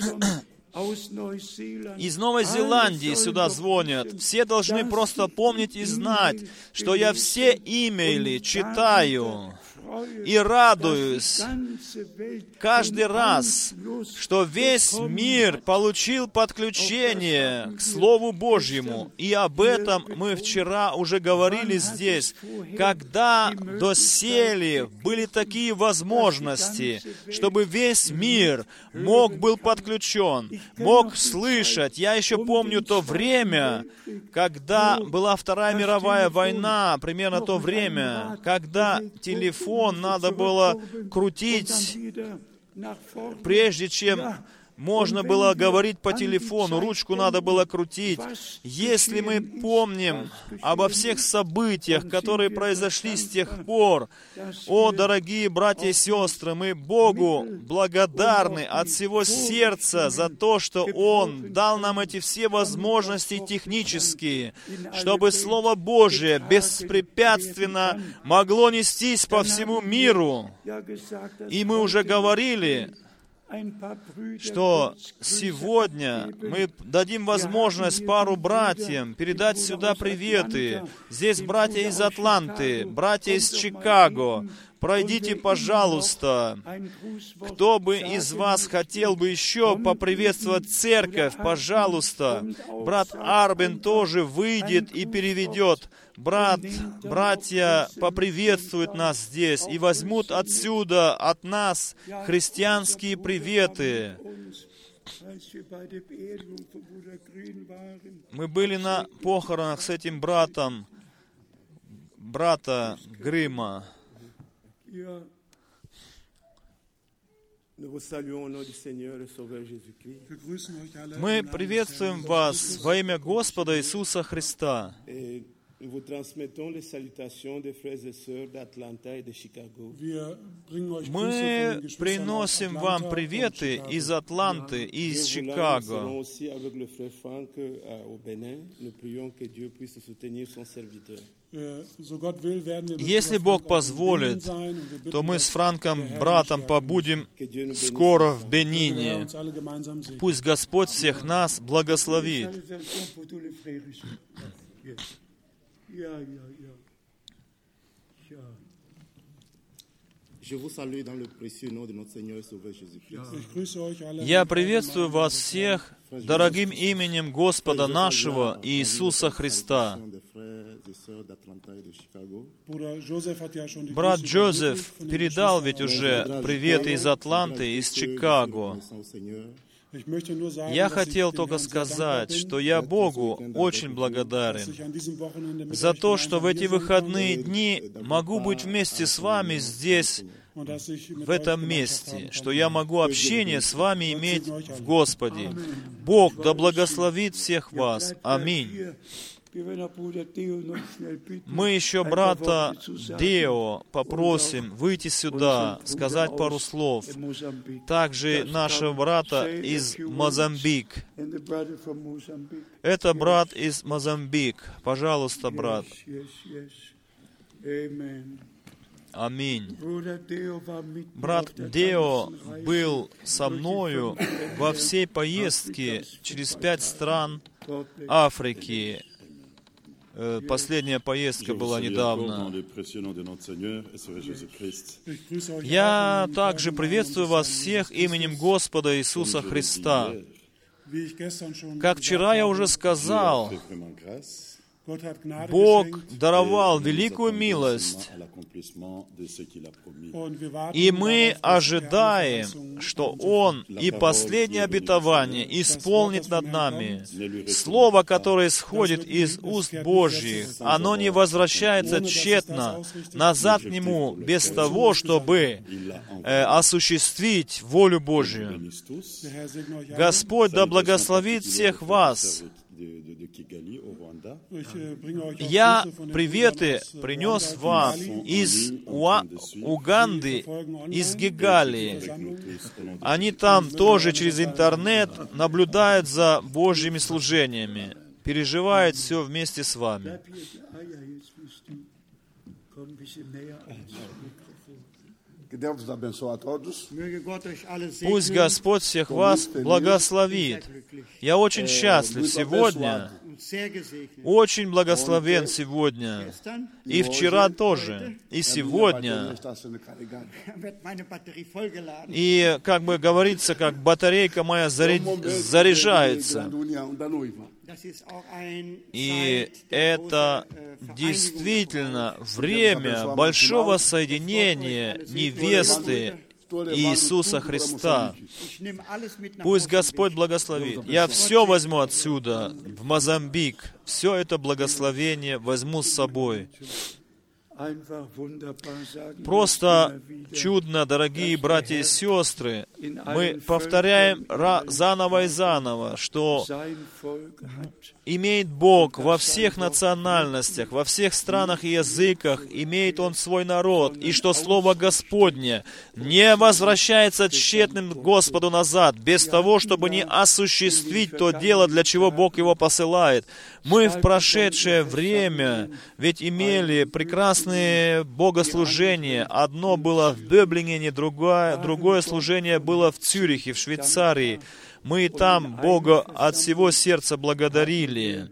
из Новой Зеландии сюда звонят. Все должны просто помнить и знать, что я все имейли читаю и радуюсь каждый раз, что весь мир получил подключение к Слову Божьему. И об этом мы вчера уже говорили здесь. Когда доселе были такие возможности, чтобы весь мир был подключен, мог слышать. Я еще помню то время, когда была Вторая мировая война, примерно то время, когда телефон надо было крутить, прежде чем можно было говорить по телефону, ручку надо было крутить. Если мы помним обо всех событиях, которые произошли с тех пор, о, дорогие братья и сестры, мы Богу благодарны от всего сердца за то, что Он дал нам эти все возможности технические, чтобы Слово Божие беспрепятственно могло нестись по всему миру. И мы уже говорили, что сегодня мы дадим возможность пару братьям передать сюда приветы. Здесь братья из Атланты, братья из Чикаго. Пройдите, пожалуйста. Кто бы из вас хотел бы еще поприветствовать церковь, пожалуйста. Брат Арбен тоже выйдет и переведет. Братья поприветствуют нас здесь и возьмут отсюда, от нас, христианские приветы. Мы были на похоронах с этим братом брата Грима. Мы приветствуем вас во имя Господа Иисуса Христа. Мы приносим вам приветы из Атланты и из Чикаго. Если Бог позволит, то мы с Франком, братом, побудем скоро в Бенине. Пусть Господь всех нас благословит. Я приветствую вас всех дорогим именем Господа нашего Иисуса Христа. Брат Джозеф передал ведь уже приветы из Атланты, из Чикаго. Я хотел только сказать, что я Богу очень благодарен за то, что в эти выходные дни могу быть вместе с вами здесь, в этом месте, что я могу общение с вами иметь в Господе. Бог да благословит всех вас. Аминь. Мы еще брата Део попросим выйти сюда, сказать пару слов. Также нашего брата из Мозамбик. Это брат из Мозамбик. Пожалуйста, брат. Аминь. Брат Део был со мною во всей поездке через 5 стран Африки. Последняя поездка была недавно. Я также приветствую вас всех именем Господа Иисуса Христа. Как вчера я уже сказал, Бог даровал великую милость, и мы ожидаем, что Он и последнее обетование исполнит над нами. Слово, которое исходит из уст Божьих, оно не возвращается тщетно назад к Нему, без того, чтобы осуществить волю Божью. Господь да благословит всех вас. Я приветы принес вам из Уганды, из Гигалии. Они там тоже через интернет наблюдают за Божьими служениями, переживают все вместе с вами. Пусть Господь всех вас благословит. Я очень счастлив сегодня, очень благословен сегодня, и вчера тоже, и сегодня. И, как бы говорится, как батарейка моя заряжается. И это действительно время большого соединения невесты Иисуса Христа. Пусть Господь благословит. Я все возьму отсюда, в Мозамбик. Все это благословение возьму с собой. Просто чудно, дорогие братья и сестры, мы повторяем заново и заново, что имеет Бог во всех национальностях, во всех странах и языках, имеет Он свой народ, и что Слово Господне не возвращается тщетным Господу назад, без того, чтобы не осуществить то дело, для чего Бог его посылает. Мы в прошедшее время ведь имели прекрасные богослужения. Одно было в Бöblingене, другое служение было в Цюрихе, в Швейцарии. Мы и там Бога от всего сердца благодарили.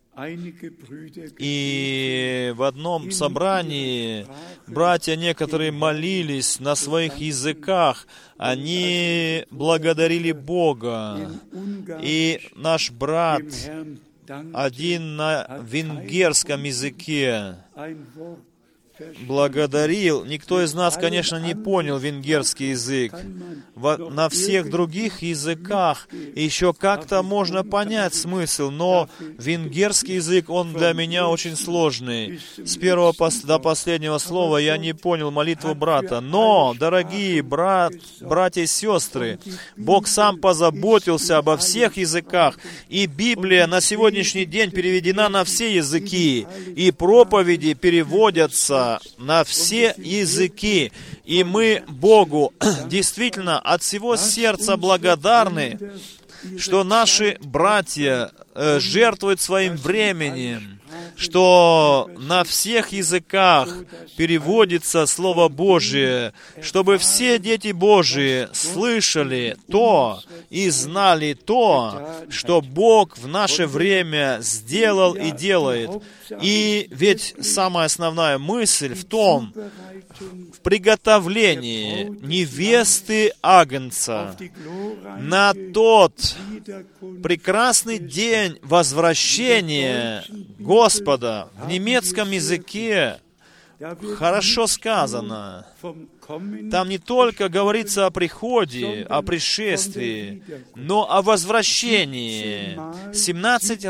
И в одном собрании братья некоторые молились на своих языках, они благодарили Бога. И наш брат один на венгерском языке благодарил. Никто из нас, конечно, не понял венгерский язык. На всех других языках еще как-то можно понять смысл, но венгерский язык, он для меня очень сложный. С первого до последнего слова я не понял молитву брата. Но, дорогие братья и сестры, Бог сам позаботился обо всех языках, и Библия на сегодняшний день переведена на все языки, и проповеди переводятся на все языки. И мы Богу действительно от всего сердца благодарны, что наши братья жертвуют своим временем, что на всех языках переводится Слово Божие, чтобы все дети Божии слышали то и знали то, что Бог в наше время сделал и делает. И ведь самая основная мысль в том, в приготовлении невесты Агнца на тот прекрасный день возвращения Господа. В немецком языке хорошо сказано. Там не только говорится о приходе, о пришествии, но о возвращении. 17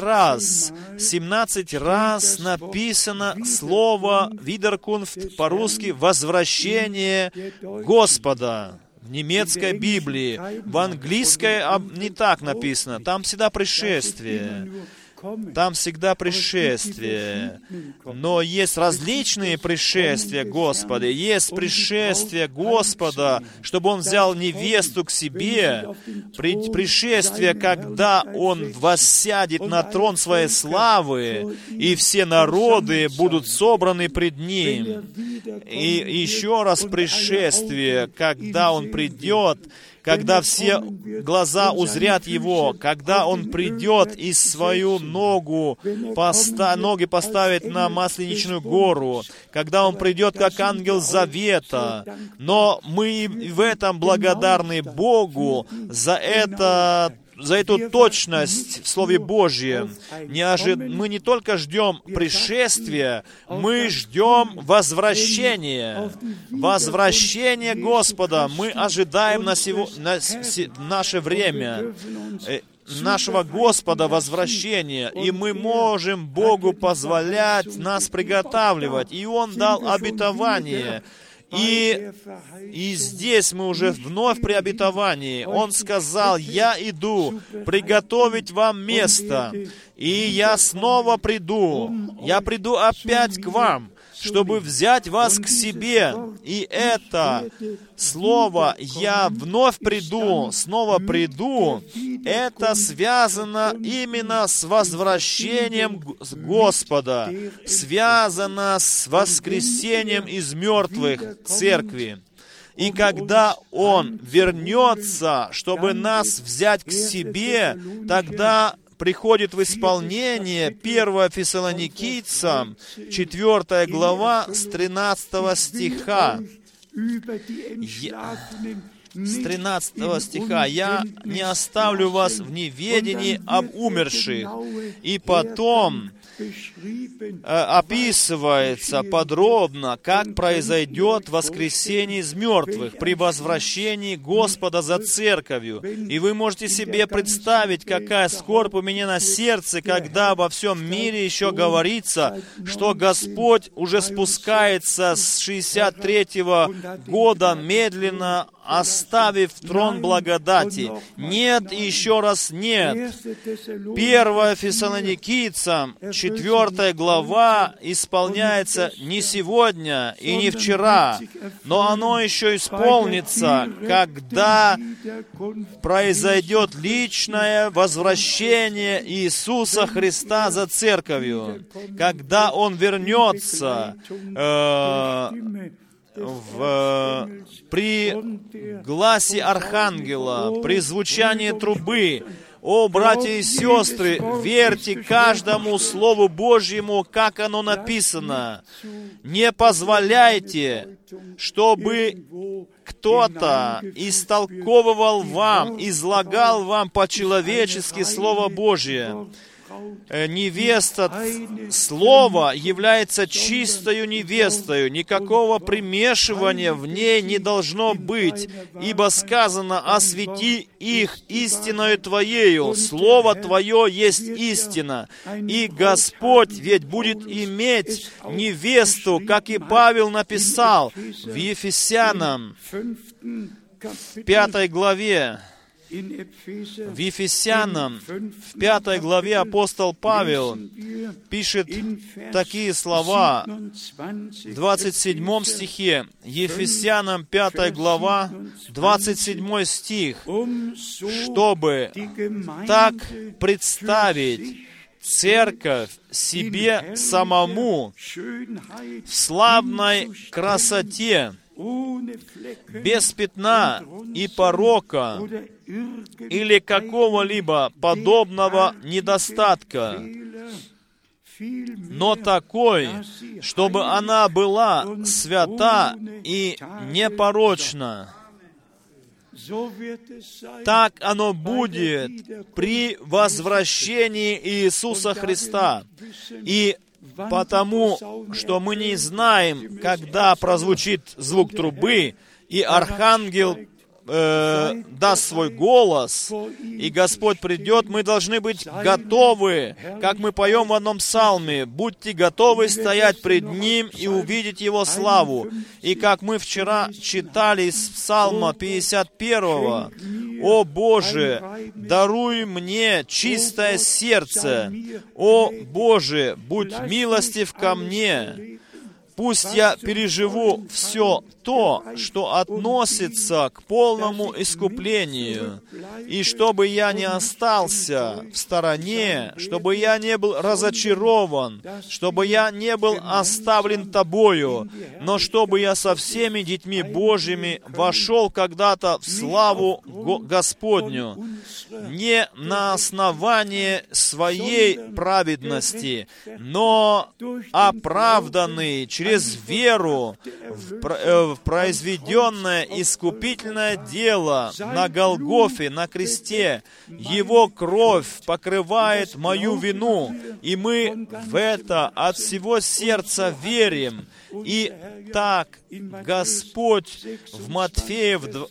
раз написано слово «Wiederkunft», по-русски «возвращение Господа». В немецкой Библии, в английской не так написано, там всегда «пришествие». Там всегда пришествие. Но есть различные пришествия Господа. Есть пришествие Господа, чтобы Он взял невесту к себе. Пришествие, когда Он воссядет на трон Своей славы, и все народы будут собраны пред Ним. И еще раз пришествие, когда Он придет, когда все глаза узрят Его, когда Он придет и свою ноги поставит на Масленичную гору, когда Он придет как ангел завета. Но мы в этом благодарны Богу за эту точность в Слове Божьем. Мы не только ждем пришествия, мы ждем возвращения. Возвращение Господа мы ожидаем на наше время. Нашего Господа возвращения, и мы можем Богу позволять нас приготавливать. И Он дал обетование. И здесь мы уже вновь при обетовании. Он сказал: «Я иду приготовить вам место, и я снова приду. Я приду опять к вам, чтобы взять вас к себе». И это слово «я вновь приду», «снова приду», это связано именно с возвращением Господа, связано с воскресением из мертвых церкви. И когда Он вернется, чтобы нас взять к себе, тогда приходит в исполнение 1 Фессалоникийцам, 4 глава, с 13 стиха. С 13 стиха. «Я не оставлю вас в неведении об умерших». И потом описывается подробно, как произойдет воскресение из мертвых при возвращении Господа за церковью. И вы можете себе представить, какая скорбь у меня на сердце, когда во всем мире еще говорится, что Господь уже спускается с 63-го года медленно, оставив трон благодати. Нет, и еще раз нет. 1 Фессалоникийцам, 4 глава, исполняется не сегодня и не вчера, но оно еще исполнится, когда произойдет личное возвращение Иисуса Христа за церковью, когда Он вернется при гласе архангела, при звучании трубы. О, братья и сестры, верьте каждому Слову Божьему, как оно написано. Не позволяйте, чтобы кто-то истолковывал вам, излагал вам по-человечески Слово Божье. невеста Слова является чистою невестою, никакого примешивания в ней не должно быть, ибо сказано: «Освети их истиною Твоею, Слово Твое есть истина». И Господь ведь будет иметь невесту, как и Павел написал в Ефесянам, в 5 главе, в Ефесянам, в 5 главе апостол Павел пишет такие слова в 27 стихе, Ефесянам 5 глава, 27 стих, чтобы так представить церковь себе самому в славной красоте, без пятна и порока или какого-либо подобного недостатка, но такой, чтобы она была свята и непорочна. Так оно будет при возвращении Иисуса Христа. И потому, что мы не знаем, когда прозвучит звук трубы, и архангел даст свой голос, и Господь придет, мы должны быть готовы, как мы поем в одном псалме: «Будьте готовы стоять пред Ним и увидеть Его славу». И как мы вчера читали из псалма 51-го: «О Боже, даруй мне чистое сердце, о Боже, будь милостив ко мне». Пусть я переживу все то, что относится к полному искуплению, и чтобы я не остался в стороне, чтобы я не был разочарован, чтобы я не был оставлен Тобою, но чтобы я со всеми детьми Божьими вошел когда-то в славу Господню, не на основании своей праведности, но оправданный через веру в произведенное искупительное дело на Голгофе, на кресте. Его кровь покрывает мою вину, и мы в это от всего сердца верим. И так Господь в Матфея в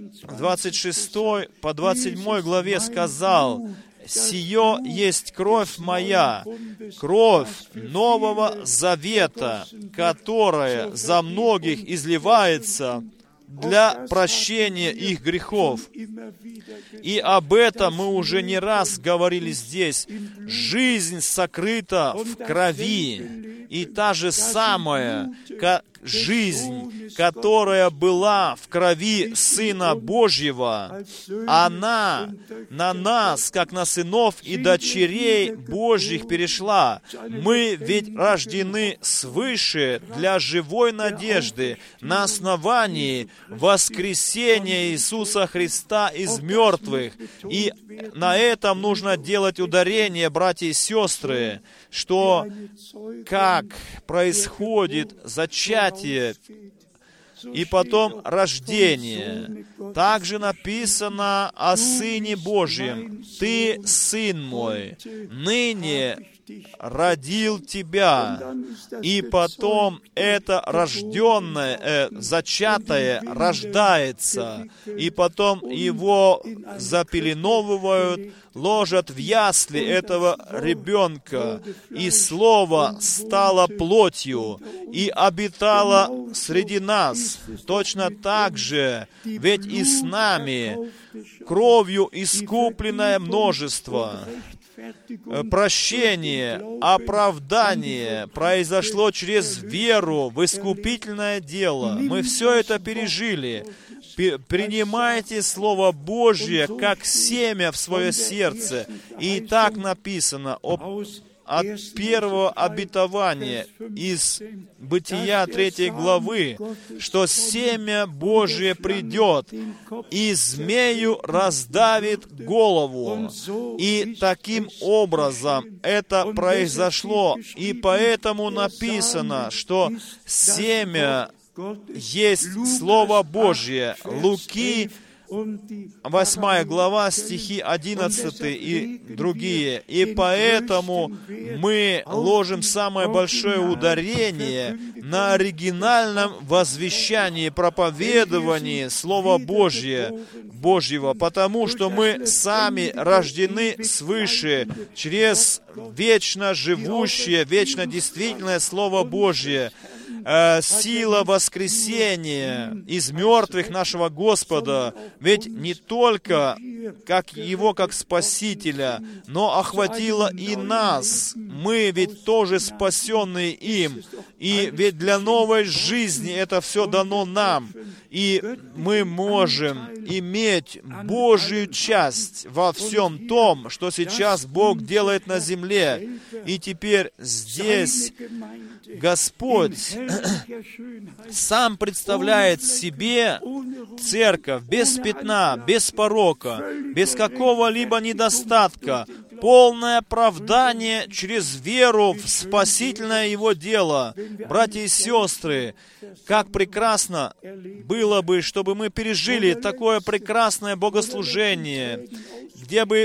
26 по 27 главе сказал: «Сие есть кровь моя, кровь Нового Завета, которая за многих изливается для прощения их грехов». И об этом мы уже не раз говорили здесь. Жизнь сокрыта в крови, и та же самая жизнь, которая была в крови Сына Божьего, она на нас, как на сынов и дочерей Божьих, перешла. Мы ведь рождены свыше для живой надежды на основании воскресения Иисуса Христа из мертвых. И на этом нужно делать ударение, братья и сестры, что как происходит зачатие и потом рождение. Также написано о Сыне Божьем: «Ты, Сын мой, ныне родил тебя». И потом это рожденное, зачатое рождается, и потом его запеленовывают, ложат в ясли этого ребенка, и Слово стало плотью и обитало среди нас. Точно так же, ведь и с нами кровью искупленное множество, прощение, оправдание произошло через веру в искупительное дело. Мы все это пережили. Принимайте Слово Божье как семя в свое сердце. И так написано от первого обетования из Бытия 3 главы, что семя Божие придет и змею раздавит голову. И таким образом это произошло. И поэтому написано, что семя есть Слово Божье. Луки 8 глава, стихи 11 и другие. «И поэтому мы ложим самое большое ударение на оригинальном возвещании, проповедовании Слова Божьего, потому что мы сами рождены свыше через вечно живущее, вечно действительное Слово Божье, сила воскресения из мертвых нашего Господа, ведь не только как Его, как Спасителя, но охватило и нас. Мы ведь тоже спасенные им. И ведь для новой жизни это все дано нам. И мы можем иметь Божью часть во всем том, что сейчас Бог делает на земле. И теперь здесь Господь сам представляет себе церковь без пятна, без порока, без какого-либо недостатка, полное оправдание через веру в спасительное Его дело. Братья и сестры, как прекрасно было бы, чтобы мы пережили такое прекрасное богослужение, где бы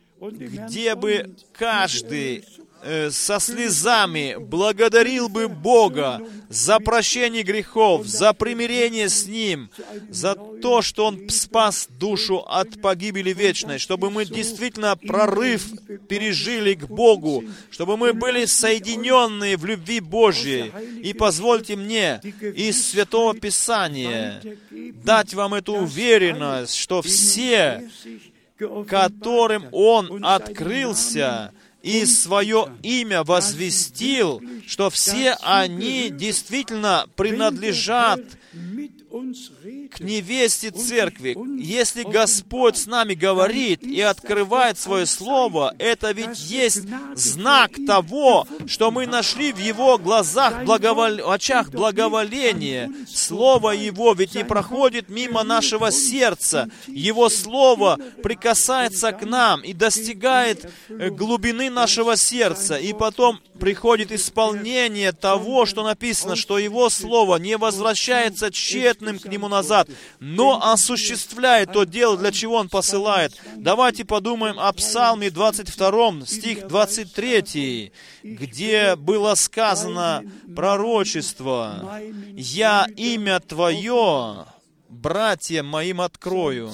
каждый со слезами благодарил бы Бога за прощение грехов, за примирение с Ним, за то, что Он спас душу от погибели вечной, чтобы мы действительно прорыв пережили к Богу, чтобы мы были соединенные в любви Божьей. И позвольте мне из Святого Писания дать вам эту уверенность, что все, которым Он открылся, и свое имя возвестил, что все они действительно принадлежат к невесте церкви. Если Господь с нами говорит и открывает свое Слово, это ведь есть знак того, что мы нашли в Его глазах, очах благоволение. Слово Его ведь не проходит мимо нашего сердца. Его Слово прикасается к нам и достигает глубины нашего сердца. И потом приходит исполнение того, что написано, что Его Слово не возвращается тщетным к Нему назад, но осуществляет то дело, для чего Он посылает. Давайте подумаем о Псалме 22, стих 23, где было сказано пророчество: «Я имя Твое братьям моим открою».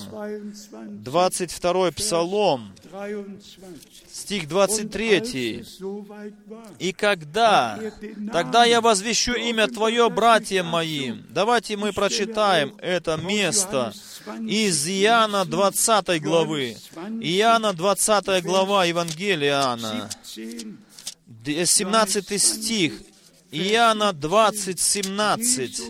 22 Псалом, стих 23. «И тогда я возвещу имя Твое братьям моим». Давайте мы прочитаем это место из Иоанна 20 главы. Иоанна 20 глава Евангелия Иоанна, 17 стих. Иоанна 20, 17.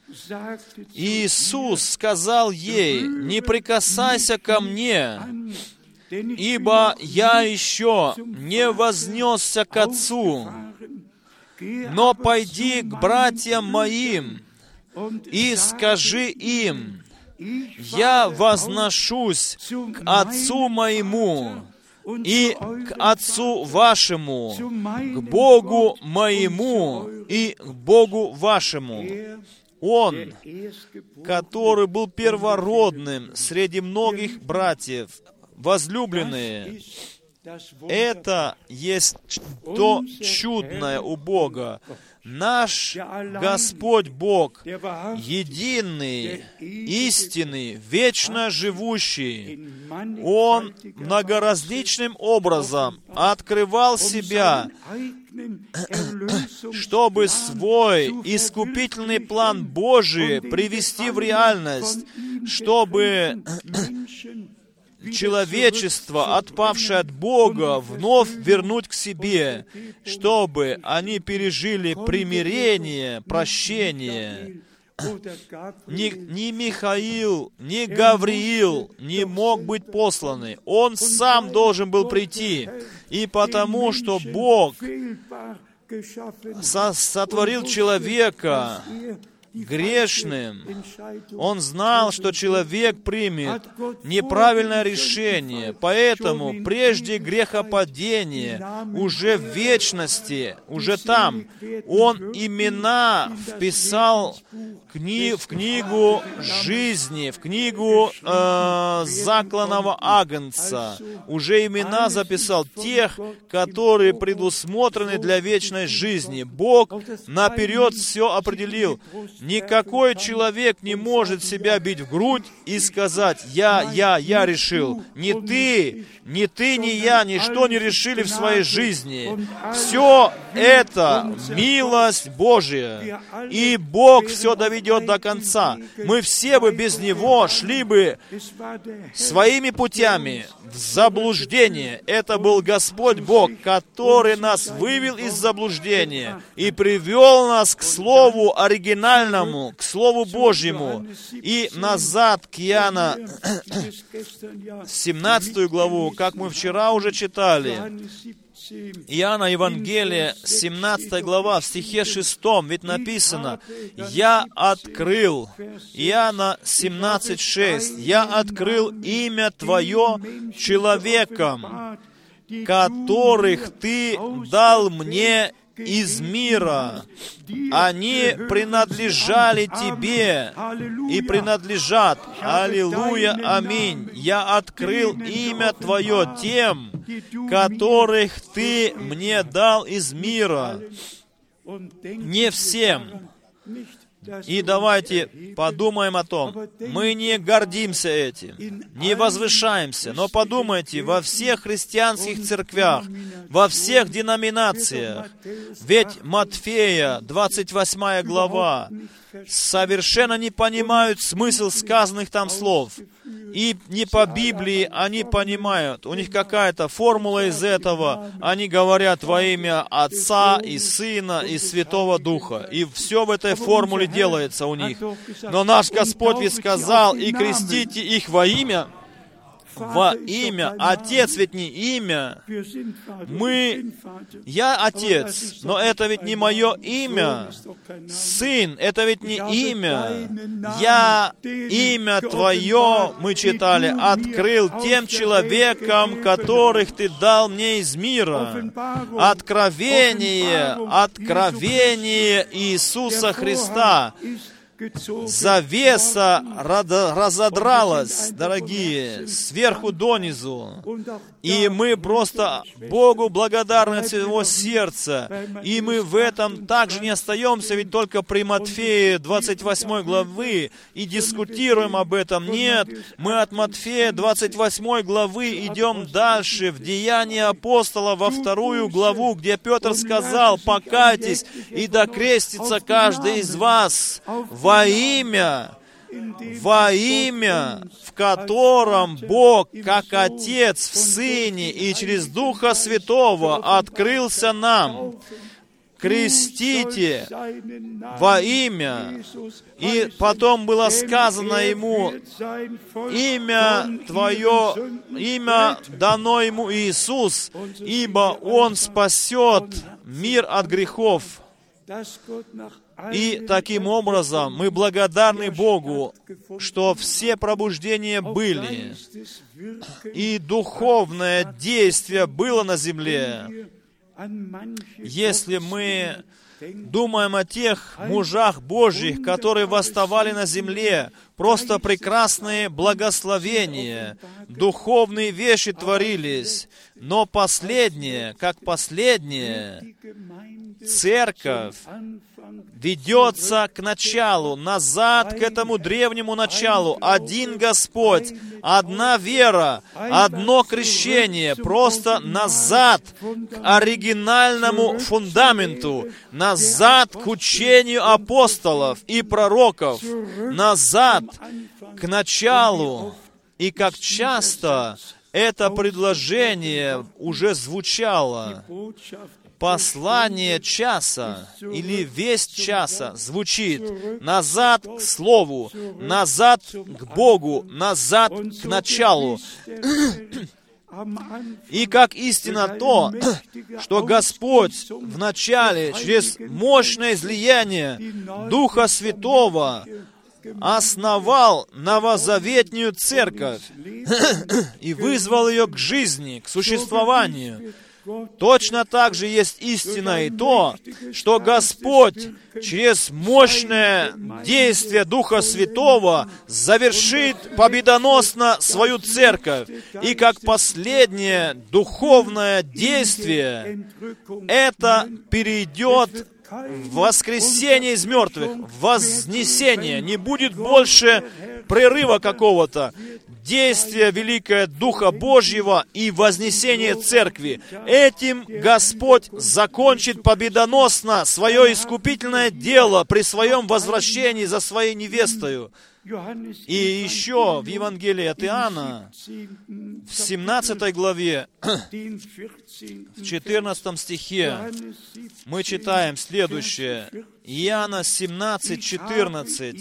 Иисус сказал ей: «Не прикасайся ко мне, ибо я еще не вознесся к Отцу, но пойди к братьям моим и скажи им: я возношусь к Отцу моему и к Отцу вашему, к Богу моему и к Богу вашему». Он, который был первородным среди многих братьев, возлюбленные, это есть то чудное у Бога. Наш Господь Бог, единый, истинный, вечно живущий, Он многоразличным образом открывал себя, чтобы свой искупительный план Божий привести в реальность, чтобы человечество, отпавшее от Бога, вновь вернуть к себе, чтобы они пережили примирение, прощение. Ни Михаил, ни Гавриил не мог быть посланы. Он сам должен был прийти. И потому, что Бог сотворил человека грешным. Он знал, что человек примет неправильное решение. Поэтому прежде грехопадения, уже в вечности, уже там, Он имена вписал в книгу жизни, в книгу закланного агнца. Уже имена записал тех, которые предусмотрены для вечной жизни. Бог наперед все определил. Никакой человек не может себя бить в грудь и сказать: я решил. Ни ты, ни я, ничто не решили в своей жизни. Все это милость Божья. И Бог все доведет до конца. Мы все бы без Него шли бы своими путями в заблуждение. Это был Господь Бог, который нас вывел из заблуждения и привел нас к Слову оригинальному, к Слову Божьему. И назад к Иоанна 17 главу, как мы вчера уже читали. Иоанна Евангелие, 17 глава, в стихе 6, ведь написано: «Я открыл», Иоанна 17:6, «Я открыл имя Твое человекам, которых Ты дал мне из мира. Они принадлежали Тебе и принадлежат. Аллилуйя, аминь. Я открыл имя Твое тем, которых Ты мне дал из мира». Не всем. И давайте подумаем о том, мы не гордимся этим, не возвышаемся, но подумайте, во всех христианских церквях, во всех деноминациях, ведь Матфея, 28 глава, совершенно не понимают смысл сказанных там слов. И не по Библии они понимают. У них какая-то формула из этого. Они говорят во имя Отца и Сына и Святого Духа. И все в этой формуле делается у них. Но наш Господь ведь сказал: «И крестите их во имя». Во имя. Отец ведь не имя. Я отец, но это ведь не мое имя. Сын, это ведь не имя. Я имя Твое, мы читали, открыл тем человекам, которых Ты дал мне из мира. Откровение Иисуса Христа. Завеса разодралась, дорогие, сверху донизу. И мы просто Богу благодарны от всего сердца. И мы в этом также не остаемся, ведь только при Матфея 28 главы и дискутируем об этом. Нет, мы от Матфея 28 главы идем дальше, в Деяния апостола, во 2 главу, где Петр сказал: «Покайтесь, и да крестится каждый из вас во имя, в котором Бог, как Отец в Сыне и через Духа Святого, открылся нам. Крестите во имя». И потом было сказано ему: «Имя Твое, имя дано ему Иисус, ибо Он спасет мир от грехов». И таким образом мы благодарны Богу, что все пробуждения были, и духовное действие было на земле. Если мы думаем о тех мужах Божьих, которые восставали на земле, просто прекрасные благословения, духовные вещи творились, но последнее, церковь ведется к началу, назад к этому древнему началу. Один Господь, одна вера, одно крещение, просто назад к оригинальному фундаменту, назад к учению апостолов и пророков, назад к началу. И как часто это предложение уже звучало. Послание часа или весть часа звучит: назад к Слову, назад к Богу, назад к началу. И как истина то, что Господь вначале через мощное излияние Духа Святого основал новозаветную церковь и вызвал ее к жизни, к существованию. Точно так же есть истина и то, что Господь через мощное действие Духа Святого завершит победоносно свою церковь. И как последнее духовное действие, это перейдет в воскресение из мертвых, в вознесение. Не будет больше прерыва какого-то. Действие великое Духа Божьего и вознесение церкви. Этим Господь закончит победоносно свое искупительное дело при своем возвращении за своей невестою. И еще в Евангелии от Иоанна, в 17 главе, в 14 стихе, мы читаем следующее. Иоанна 17, 14.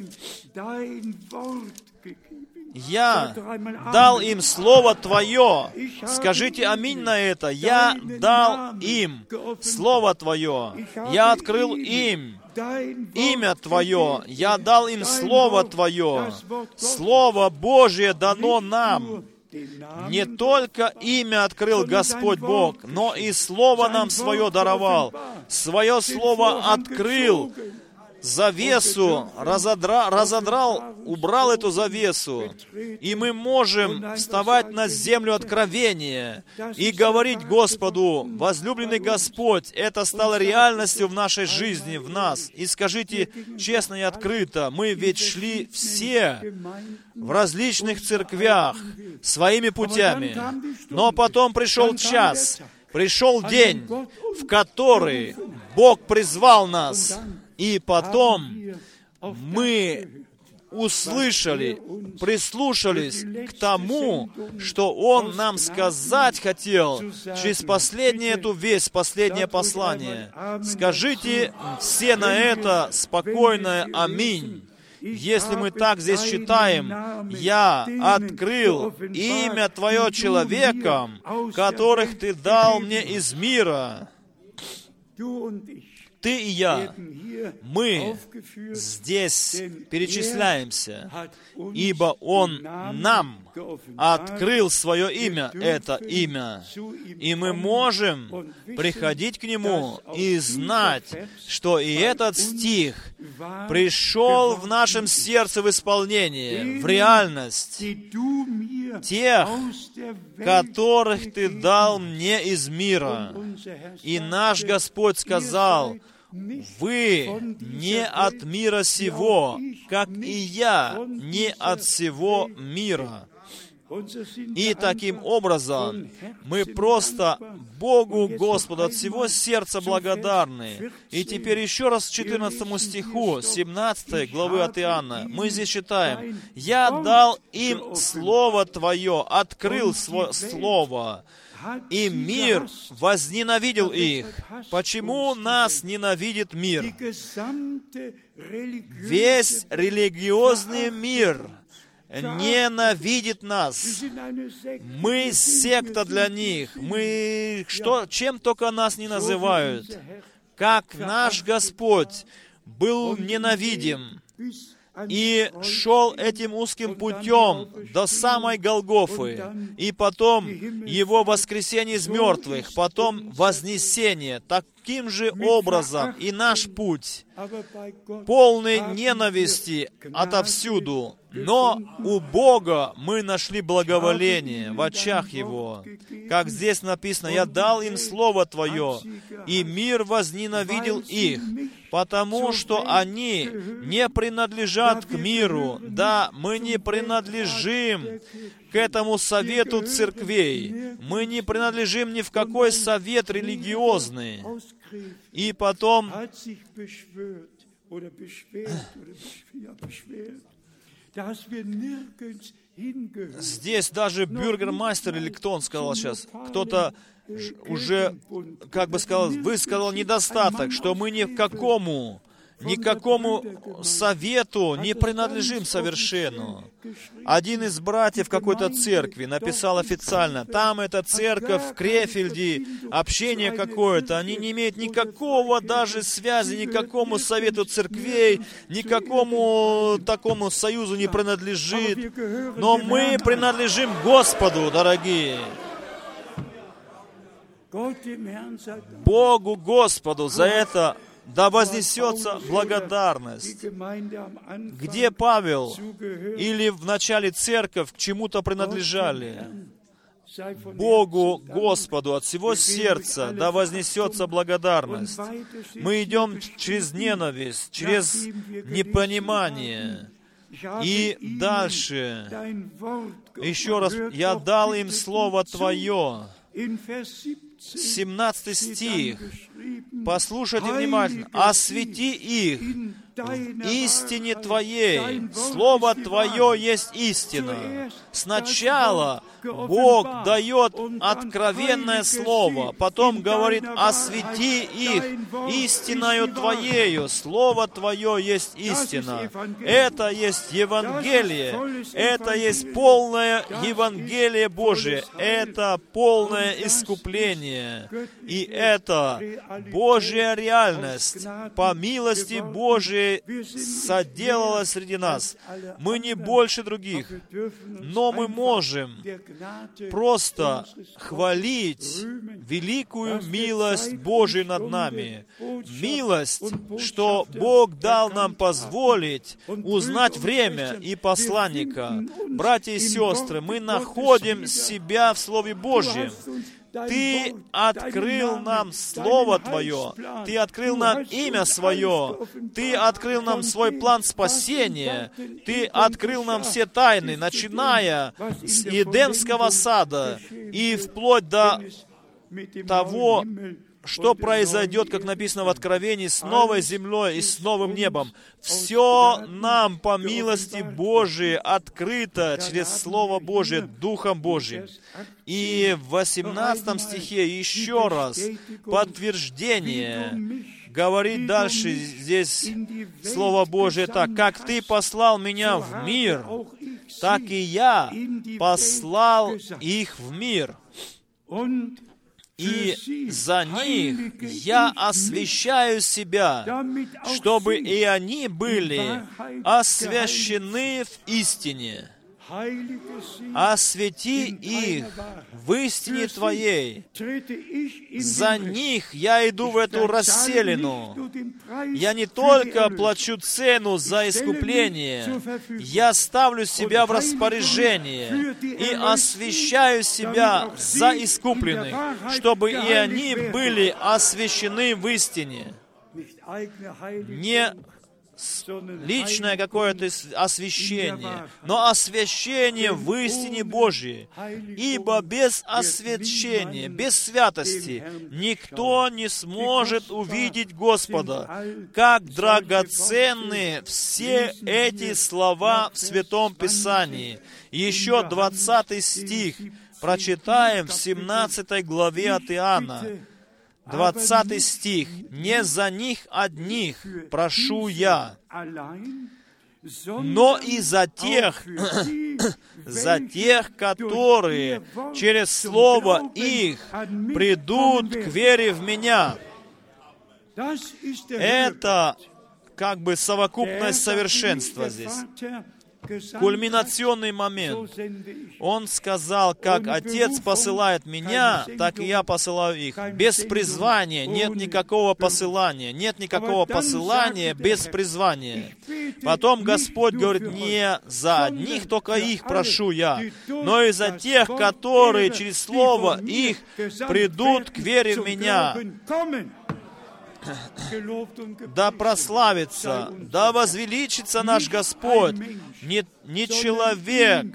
«Я дал им Слово Твое». Скажите аминь на это. «Я дал им Слово Твое». Я открыл им имя Твое. Я дал им Слово Твое. Слово Божие дано нам. Не только имя открыл Господь Бог, но и Слово нам свое даровал. Свое Слово открыл, завесу разодрал, убрал эту завесу, и мы можем вставать на землю откровения и говорить Господу: возлюбленный Господь, это стало реальностью в нашей жизни, в нас. И скажите честно и открыто, мы ведь шли все в различных церквях своими путями, но потом пришел час, пришел день, в который Бог призвал нас. И потом мы услышали, прислушались к тому, что Он нам сказать хотел через последнюю эту весть, последнее послание. Скажите все на это спокойное «Аминь». Если мы так здесь читаем: «Я открыл имя Твое человекам, которых Ты дал мне из мира». Ты и я, мы здесь перечисляемся, ибо Он нам открыл свое имя, это имя. И мы можем приходить к Нему и знать, что и этот стих пришел в нашем сердце в исполнение, в реальность. Тех, которых Ты дал мне из мира. И наш Господь сказал: вы не от мира сего, как и я не от всего мира. И таким образом мы просто Богу Господу от всего сердца благодарны. И теперь еще раз к 14 стиху 17 главы от Иоанна. Мы здесь читаем: «Я дал им Слово Твое, открыл свое Слово, и мир возненавидел их». Почему нас ненавидит мир? Весь религиозный мир ненавидит нас. Мы секта для них. Мы чем только нас не называют. Как наш Господь был ненавидим и шел этим узким путем до самой Голгофы, и потом Его воскресение из мертвых, потом вознесение. Таким же образом и наш путь, полный ненависти отовсюду, но у Бога мы нашли благоволение в очах Его. Как здесь написано: «Я дал им Слово Твое, и мир возненавидел их, потому что они не принадлежат к миру». Да, мы не принадлежим к этому совету церквей. Мы не принадлежим ни в какой совет религиозный. И потом здесь даже бюргермастер, или кто он сказал сейчас, кто-то уже, как бы сказал, высказал недостаток, что мы ни к какому никакому совету не принадлежим совершенно. Один из братьев какой-то церкви написал официально, там эта церковь в Крефельде, общение какое-то, они не имеют никакого даже связи, никакому совету церквей, никакому такому союзу не принадлежит. Но мы принадлежим Господу, дорогие. Богу Господу за это да вознесется благодарность. Где Павел или в начале церковь к чему-то принадлежали? Богу Господу от всего сердца да вознесется благодарность. Мы идем через ненависть, через непонимание. И дальше, еще раз, «Я дал им Слово Твое». 17 стих. Послушайте внимательно. «Освети их в истине Твоей». Слово Твое есть истина. Сначала Бог дает откровенное Слово, потом говорит: «Освети их истиною Твоею». Слово Твое есть истина. Это есть Евангелие. Это есть полное Евангелие Божие. Это полное искупление. И это Божья реальность. По милости Божией соделалась среди нас. Мы не больше других, но мы можем просто хвалить великую милость Божию над нами. Милость, что Бог дал нам позволить узнать время и посланника. Братья и сестры, мы находим себя в Слове Божьем. Ты открыл нам Слово Твое, Ты открыл нам имя Свое, Ты открыл нам свой план спасения, Ты открыл нам все тайны, начиная с Эдемского сада и вплоть до того, что произойдет, как написано в Откровении, с новой землей и с новым небом. Все нам по милости Божией открыто через Слово Божие, Духом Божиим. И в 18 стихе еще раз подтверждение говорит дальше здесь Слово Божие так: «Как Ты послал Меня в мир, так и Я послал их в мир. И за них Я освящаю Себя, чтобы и они были освящены в истине. Освети их в истине Твоей. За них Я иду в эту расселину. Я не только плачу цену за искупление, я ставлю себя в распоряжение и освящаю себя за искупленных, чтобы и они были освящены в истине». Не личное какое-то освящение, но освящение в истине Божьей. Ибо без освящения, без святости никто не сможет увидеть Господа. Как драгоценны все эти слова в Святом Писании. Еще 20 стих прочитаем в 17 главе от Иоанна. 20 стих. «Не за них одних прошу Я, но и за тех, которые через Слово их придут к вере в Меня». Это как бы совокупность совершенства здесь. Кульминационный момент. Он сказал: «Как Отец посылает Меня, так и Я посылаю их». Без призвания нет никакого посылания. Нет никакого посылания без призвания. Потом Господь говорит: «Не за одних только их прошу Я, но и за тех, которые через Слово их придут к вере в Меня». Да прославится, да возвеличится наш Господь, не человек,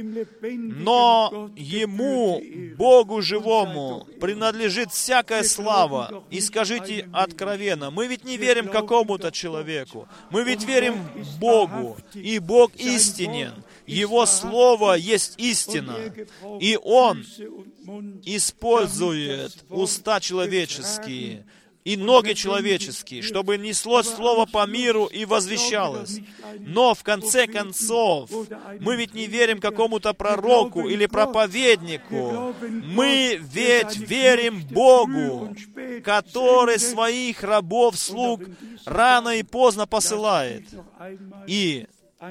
но Ему, Богу живому, принадлежит всякая слава. И скажите откровенно, мы ведь не верим какому-то человеку, мы ведь верим Богу, и Бог истинен, Его Слово есть истина, и Он использует уста человеческие, и ноги человеческие, чтобы неслось слово по миру и возвещалось. Но в конце концов, мы ведь не верим какому-то пророку или проповеднику. Мы ведь верим Богу, который своих рабов, слуг рано и поздно посылает. И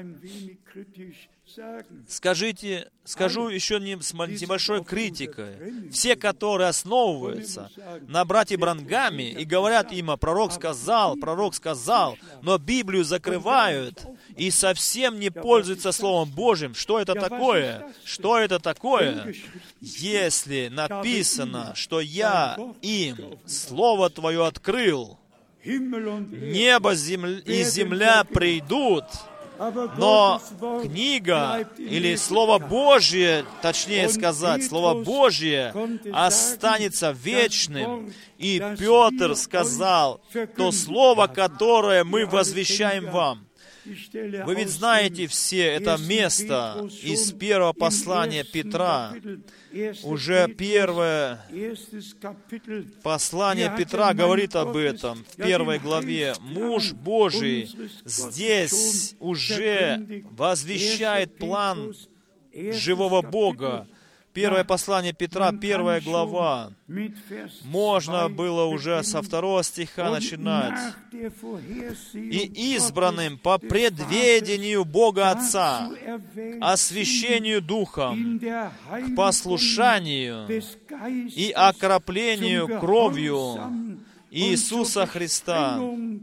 скажу еще с небольшой критикой. Все, которые основываются на брате Бранхаме и говорят им, пророк сказал, но Библию закрывают и совсем не пользуются Словом Божьим. Что это такое? Что это такое? Если написано, что я им Слово Твое открыл, небо и земля придут, но книга, или Слово Божье, точнее сказать, Слово Божье останется вечным. И Петр сказал, то Слово, которое мы возвещаем вам. Вы ведь знаете все это место из первого послания Петра. Уже первое послание Петра говорит об этом в первой главе. Муж Божий здесь уже возвещает план живого Бога. Первое послание Петра, 1 глава. Можно было уже со 2 стиха начинать. «И избранным по предведению Бога Отца, освящению Духом, к послушанию и окроплению кровью Иисуса Христа,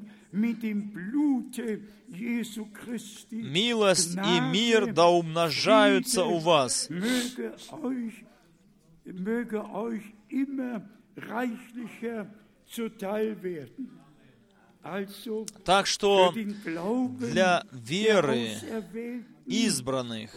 милость и мир да умножаются у вас». Так что для веры избранных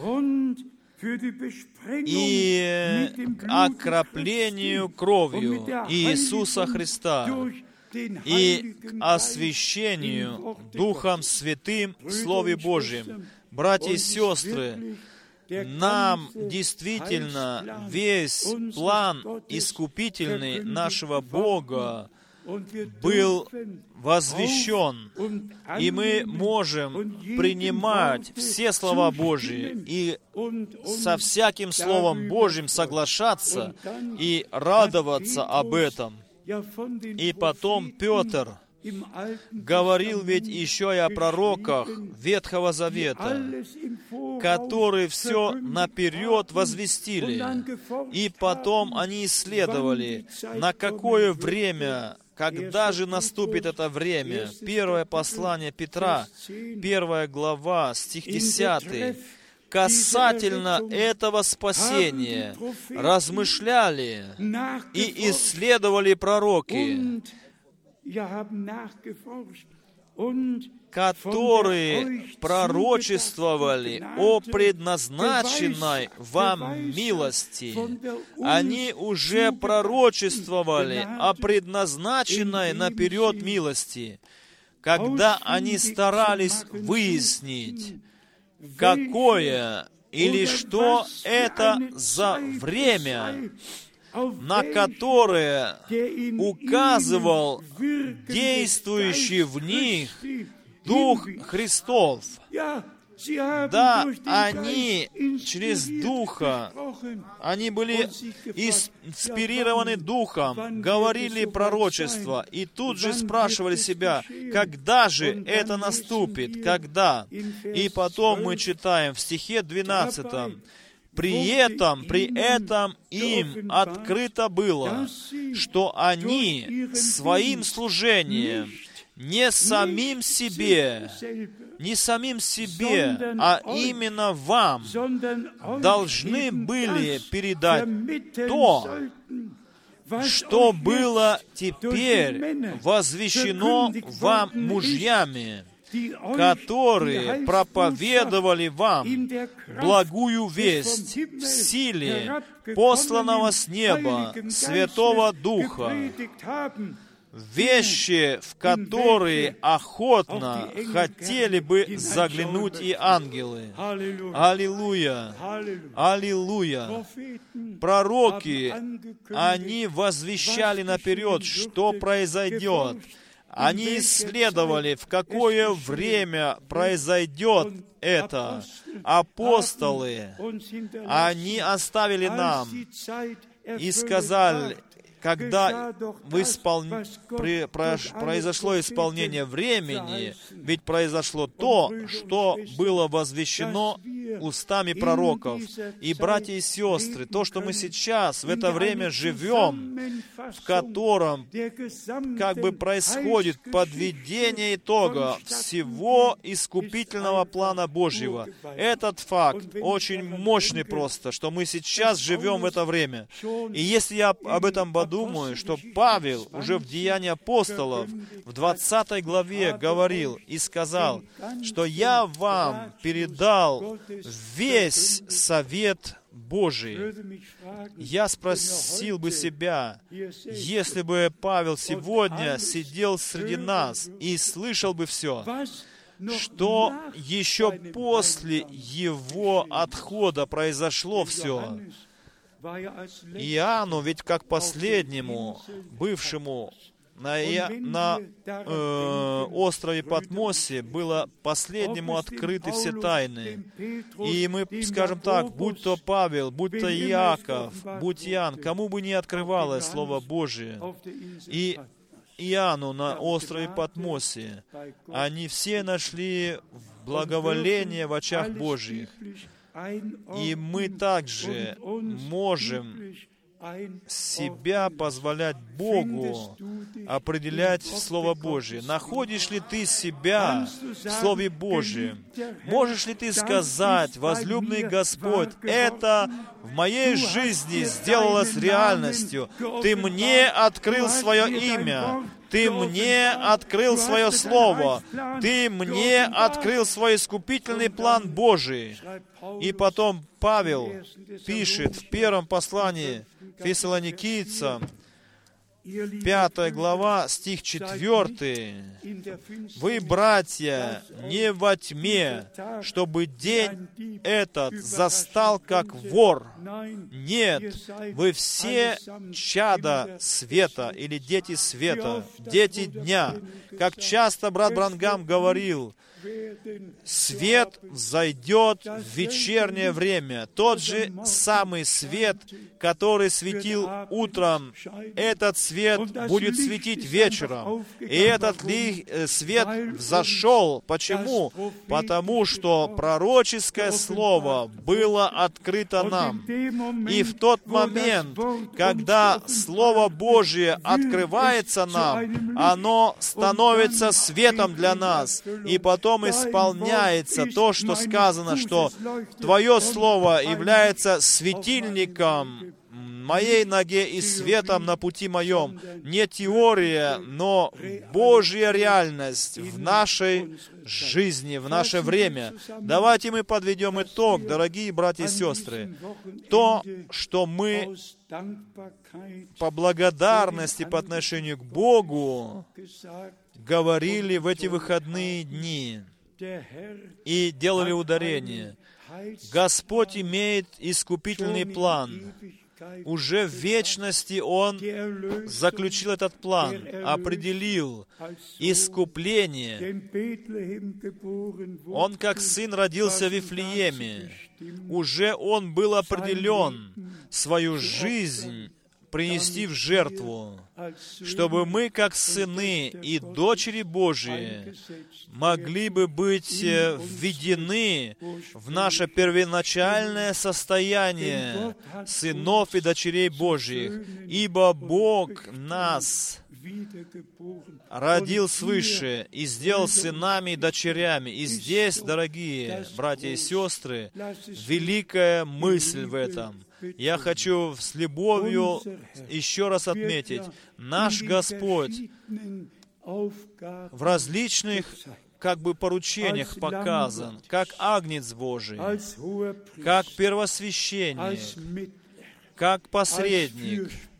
и к окроплению кровью Иисуса Христа и к освящению Духом Святым в Слове Божьем. Братья и сестры, нам действительно весь план искупительный нашего Бога был возвещен, и мы можем принимать все слова Божьи и со всяким Словом Божьим соглашаться и радоваться об этом. И потом Петр говорил ведь еще и о пророках Ветхого Завета, которые все наперед возвестили. И потом они исследовали, на какое время, когда же наступит это время. Первое послание Петра, 1 глава, стих 10. Касательно этого спасения размышляли и исследовали пророки, которые пророчествовали о предназначенной вам милости. Они уже пророчествовали о предназначенной наперед милости, когда они старались выяснить, какое или что это за время, на которое указывал действующий в них Дух Христов. Да, они через Духа, они были инспирированы Духом, говорили пророчества, и тут же спрашивали себя, когда же это наступит, когда? И потом мы читаем в стихе 12, При этом им открыто было, что они своим служением не самим себе, а именно вам должны были передать то, что было теперь возвещено вам мужьями, которые проповедовали вам благую весть в силе посланного с неба Святого Духа, вещи, в которые охотно хотели бы заглянуть и ангелы. Аллилуйя! Аллилуйя! Пророки, они возвещали наперед, что произойдет. Они исследовали, в какое время произойдет это. Апостолы, они оставили нам и сказали, когда произошло исполнение времени, ведь произошло то, что было возвещено устами пророков. И, братья и сестры, то, что мы сейчас в это время живем, в котором как бы происходит подведение итога всего искупительного плана Божьего. Этот факт очень мощный просто, что мы сейчас живем в это время. И если я об этом подумаю, что Павел уже в Деянии апостолов в 20 главе говорил и сказал, что я вам передал весь совет Божий. Я спросил бы себя, если бы Павел сегодня сидел среди нас и слышал бы все, что еще после его отхода произошло все. Иоанну, ведь как последнему, бывшему на острове Патмосе, было последнему открыты все тайны. И мы скажем так, будь то Павел, будь то Иаков, будь Иоанн, кому бы ни открывалось Слово Божие, и Иоанну на острове Патмосе, они все нашли благоволение в очах Божьих. И мы также можем себя позволять Богу определять в Слово Божие. Находишь ли ты себя в Слове Божьем? Можешь ли ты сказать, возлюбленный Господь, это в моей жизни сделалось реальностью. Ты мне открыл свое имя. Ты мне открыл свое Слово. Ты мне открыл свой искупительный план Божий. И потом Павел пишет в первом послании Фессалоникийцам, 5 глава, стих 4. «Вы, братья, не во тьме, чтобы день этот застал, как вор. Нет, вы все чада света, или дети света, дети дня. Как часто брат Бранхам говорил, свет взойдет в вечернее время. Тот же самый свет, который светил утром, этот свет будет светить вечером. И этот свет взошел. Почему? Потому что пророческое слово было открыто нам. И в тот момент, когда Слово Божие открывается нам, оно становится светом для нас. И потом исполняется то, что сказано, что Твое Слово является светильником моей ноге и светом на пути моем. Не теория, но Божья реальность в нашей жизни, в наше время. Давайте мы подведем итог, дорогие братья и сестры. То, что мы по благодарности по отношению к Богу говорили в эти выходные дни и делали ударение. Господь имеет искупительный план. Уже в вечности Он заключил этот план, определил искупление. Он как сын родился в Вифлееме. Уже Он был определен свою жизнь принести в жертву, чтобы мы, как сыны и дочери Божии, могли бы быть введены в наше первоначальное состояние сынов и дочерей Божьих, ибо Бог нас родил свыше и сделал сынами и дочерями. И здесь, дорогие братья и сестры, великая мысль в этом. Я хочу с любовью еще раз отметить, наш Господь в различных поручениях показан, как Агнец Божий, как первосвященник, как посредник,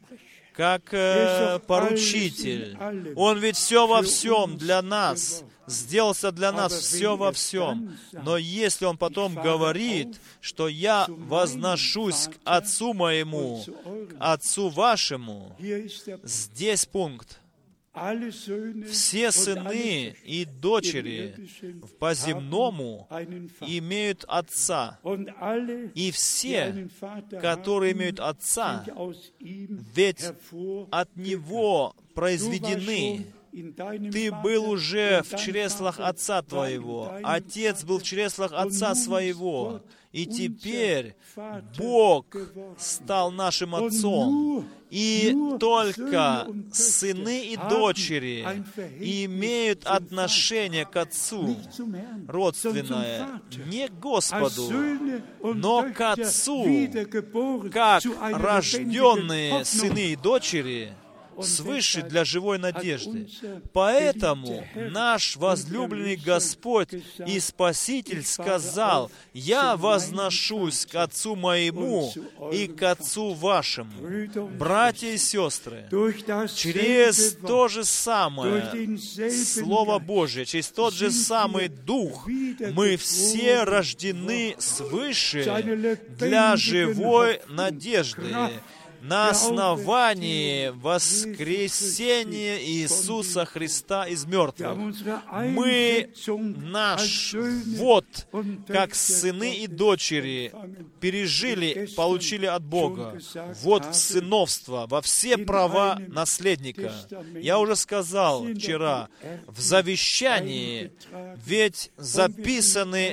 как поручитель. Он ведь все во всем для нас, сделался для нас все во всем. Но если Он потом говорит, что я возношусь к Отцу моему, к Отцу вашему, здесь пункт. Все сыны и дочери по-земному имеют Отца. И все, которые имеют Отца, ведь от Него произведены. Ты был уже в чреслах Отца твоего. Отец был в чреслах Отца своего. И теперь Бог стал нашим Отцом. И только сыны и дочери имеют отношение к Отцу, родственное, не к Господу, но к Отцу, как рожденные сыны и дочери, свыше для живой надежды. Поэтому наш возлюбленный Господь и Спаситель сказал: «Я возношусь к Отцу моему и к Отцу вашему». Братья и сестры, через то же самое Слово Божие, через тот же самый Дух, мы все рождены свыше для живой надежды, на основании воскресения Иисуса Христа из мертвых. Мы наш вот, как сыны и дочери, пережили, получили от Бога. Вот в сыновство, во все права наследника. Я уже сказал вчера, в завещании ведь записаны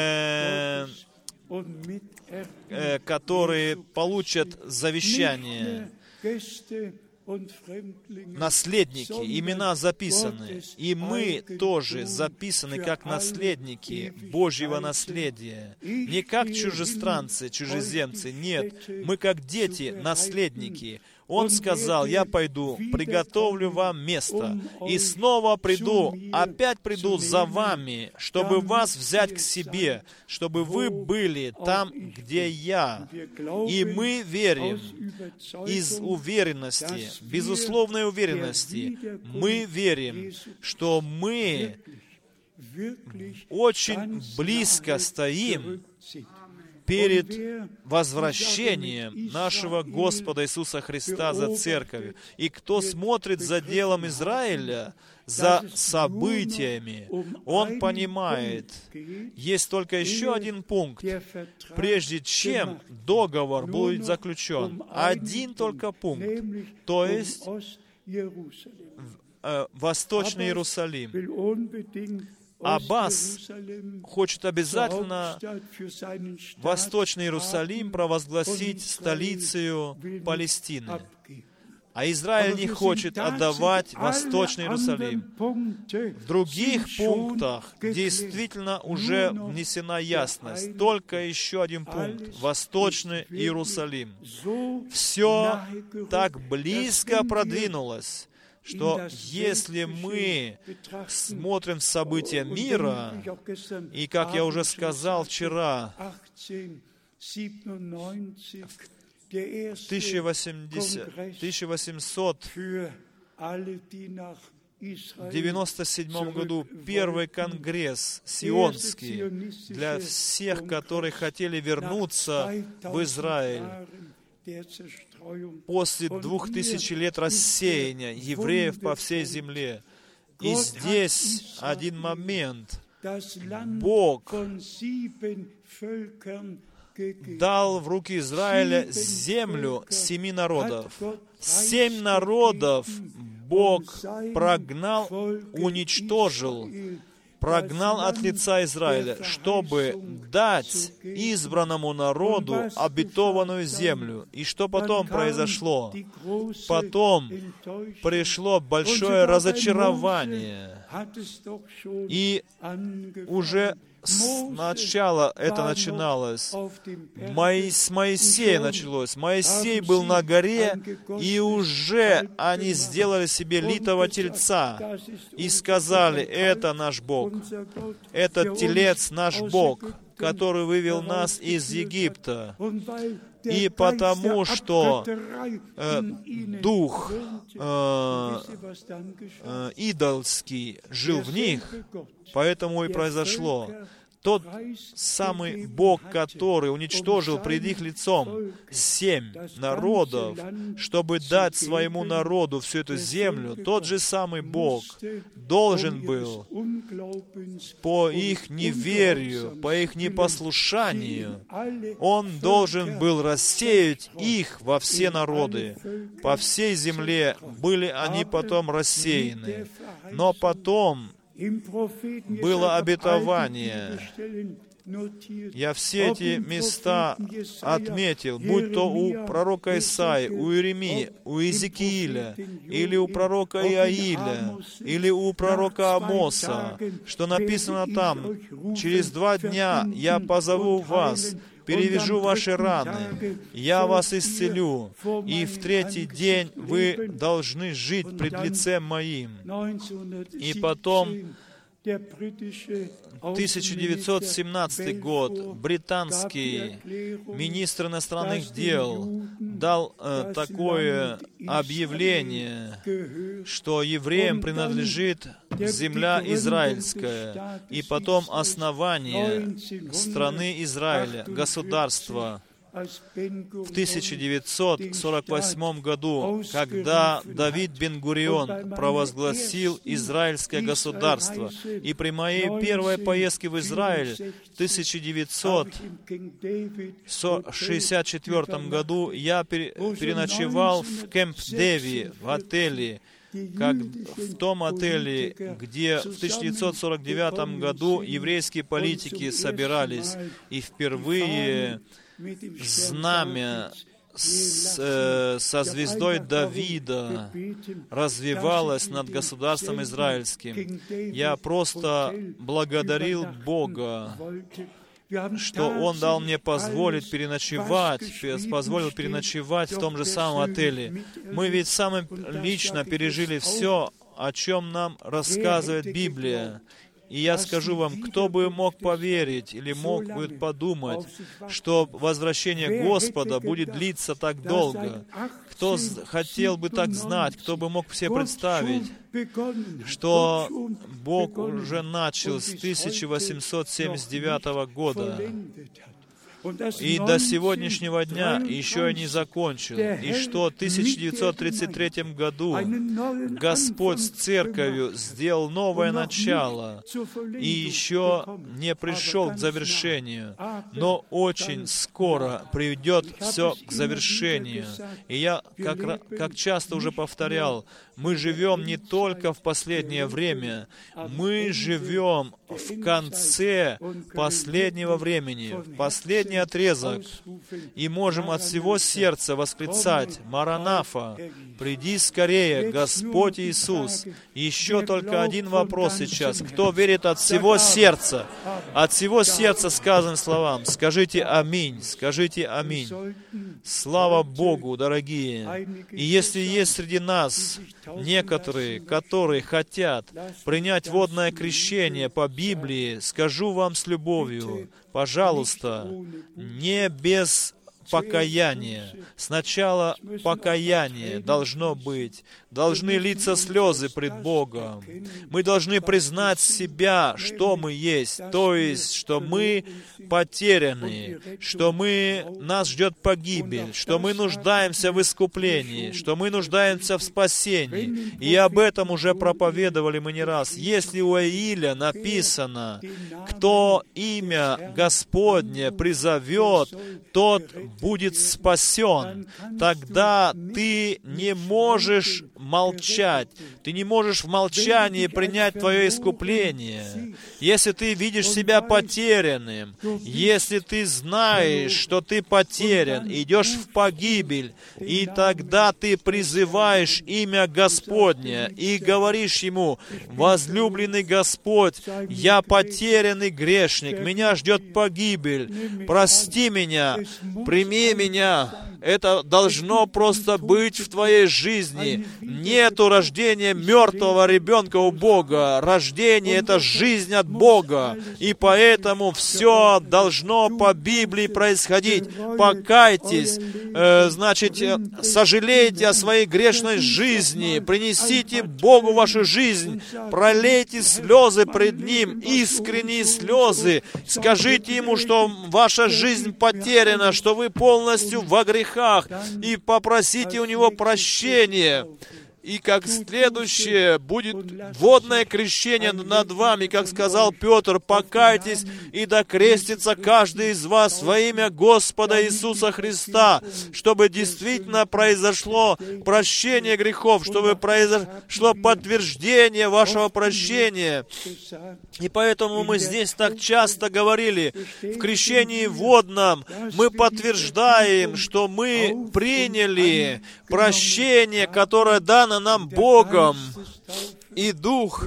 которые получат завещание, наследники, имена записаны. И мы тоже записаны как наследники Божьего наследия. Не как чужестранцы, чужеземцы, нет. Мы как дети, наследники. Он сказал: «Я пойду, приготовлю вам место, и снова приду, опять приду за вами, чтобы вас взять к себе, чтобы вы были там, где я». И мы верим из уверенности, безусловной уверенности, мы верим, что мы очень близко стоим перед возвращением нашего Господа Иисуса Христа за церковью. И кто смотрит за делом Израиля, за событиями, он понимает, есть только еще один пункт, прежде чем договор будет заключен. Один только пункт, то есть Восточный Иерусалим. Аббас хочет обязательно Восточный Иерусалим провозгласить столицей Палестины. А Израиль не хочет отдавать Восточный Иерусалим. В других пунктах действительно уже внесена ясность. Только еще один пункт. Восточный Иерусалим. Все так близко продвинулось, что если мы смотрим события мира, и, как я уже сказал вчера, в 1897 году первый конгресс Сионский для всех, которые хотели вернуться в Израиль после 2000 лет рассеяния евреев по всей земле. И здесь один момент. Бог дал в руки Израиля землю 7 народов. 7 народов Бог прогнал, уничтожил, прогнал от лица Израиля, чтобы дать избранному народу обетованную землю. И что потом произошло? Потом пришло большое разочарование. И уже сначала это начиналось. С Моисея началось. Моисей был на горе, и уже они сделали себе литого тельца и сказали: «Это наш Бог, этот телец наш Бог, который вывел нас из Египта». И потому что дух идолский жил в них, поэтому и произошло. Тот самый Бог, который уничтожил пред их лицом 7 народов, чтобы дать своему народу всю эту землю, тот же самый Бог должен был по их неверию, по их непослушанию, Он должен был рассеять их во все народы. По всей земле были они потом рассеяны. Но потом было обетование. Я все эти места отметил, будь то у пророка Исаии, у Иеремии, у Иезекииля, или у пророка Иаиля, или у пророка Амоса, что написано там: «Через 2 дня я позову вас, перевяжу ваши раны, я вас исцелю, и в 3-й день вы должны жить пред лицем моим». И потом 1917 год, британский министр иностранных дел дал такое объявление, что евреям принадлежит земля израильская, и потом основание страны Израиля, государства. В 1948 году, когда Давид Бен-Гурион провозгласил израильское государство, и при моей первой поездке в Израиль в 1964 году я переночевал в Кэмп-Дэви, в отеле, в том отеле, где в 1949 году еврейские политики собирались, и впервые знамя со звездой Давида развивалось над государством израильским. Я просто благодарил Бога, что Он дал мне позволил переночевать в том же самом отеле. Мы ведь сами лично пережили все, о чем нам рассказывает Библия. И я скажу вам, кто бы мог поверить или мог бы подумать, что возвращение Господа будет длиться так долго? Кто хотел бы так знать, кто бы мог себе представить, что Бог уже начал с 1879 года, и до сегодняшнего дня еще и не закончил, и что в 1933 году Господь с Церковью сделал новое начало, и еще не пришел к завершению, но очень скоро приведет все к завершению. И я, как часто уже повторял, мы живем не только в последнее время, мы живем в конце последнего времени, в последний отрезок, и можем от всего сердца восклицать: «Маранафа, приди скорее, Господь Иисус». И еще только один вопрос сейчас. Кто верит от всего сердца? От всего сердца сказанным словам. Скажите «Аминь», скажите «Аминь». Слава Богу, дорогие! И если есть среди нас некоторые, которые хотят принять водное крещение по Библии, скажу вам с любовью, пожалуйста, не без покаяния. Сначала покаяние должно быть. Должны литься слезы пред Богом. Мы должны признать себя, что мы есть. То есть, что мы потеряны, что нас ждет погибель, что мы нуждаемся в искуплении, что мы нуждаемся в спасении. И об этом уже проповедовали мы не раз. Если у Иаиля написано: «Кто имя Господне призовет, тот будет спасен», тогда ты не можешь молчать. Ты не можешь в молчании принять твое искупление. Если ты видишь себя потерянным, если ты знаешь, что ты потерян, идешь в погибель, и тогда ты призываешь имя Господне и говоришь Ему: «Возлюбленный Господь, я потерянный грешник, меня ждет погибель, прости меня, прими меня Это должно просто быть в твоей жизни. Нету рождения мертвого ребенка у Бога. Рождение — это жизнь от Бога. И поэтому все должно по Библии происходить. Покайтесь, сожалейте о своей грешной жизни, принесите Богу вашу жизнь, пролейте слезы пред Ним, искренние слезы. Скажите Ему, что ваша жизнь потеряна, что вы полностью во грехах, и попросите у Него прощения. И как следующее будет водное крещение над вами, как сказал Петр: покайтесь, и да крестится каждый из вас во имя Господа Иисуса Христа, чтобы действительно произошло прощение грехов, чтобы произошло подтверждение вашего прощения. И поэтому мы здесь так часто говорили, в крещении водном мы подтверждаем, что мы приняли прощение, которое дано нам Богом, и Дух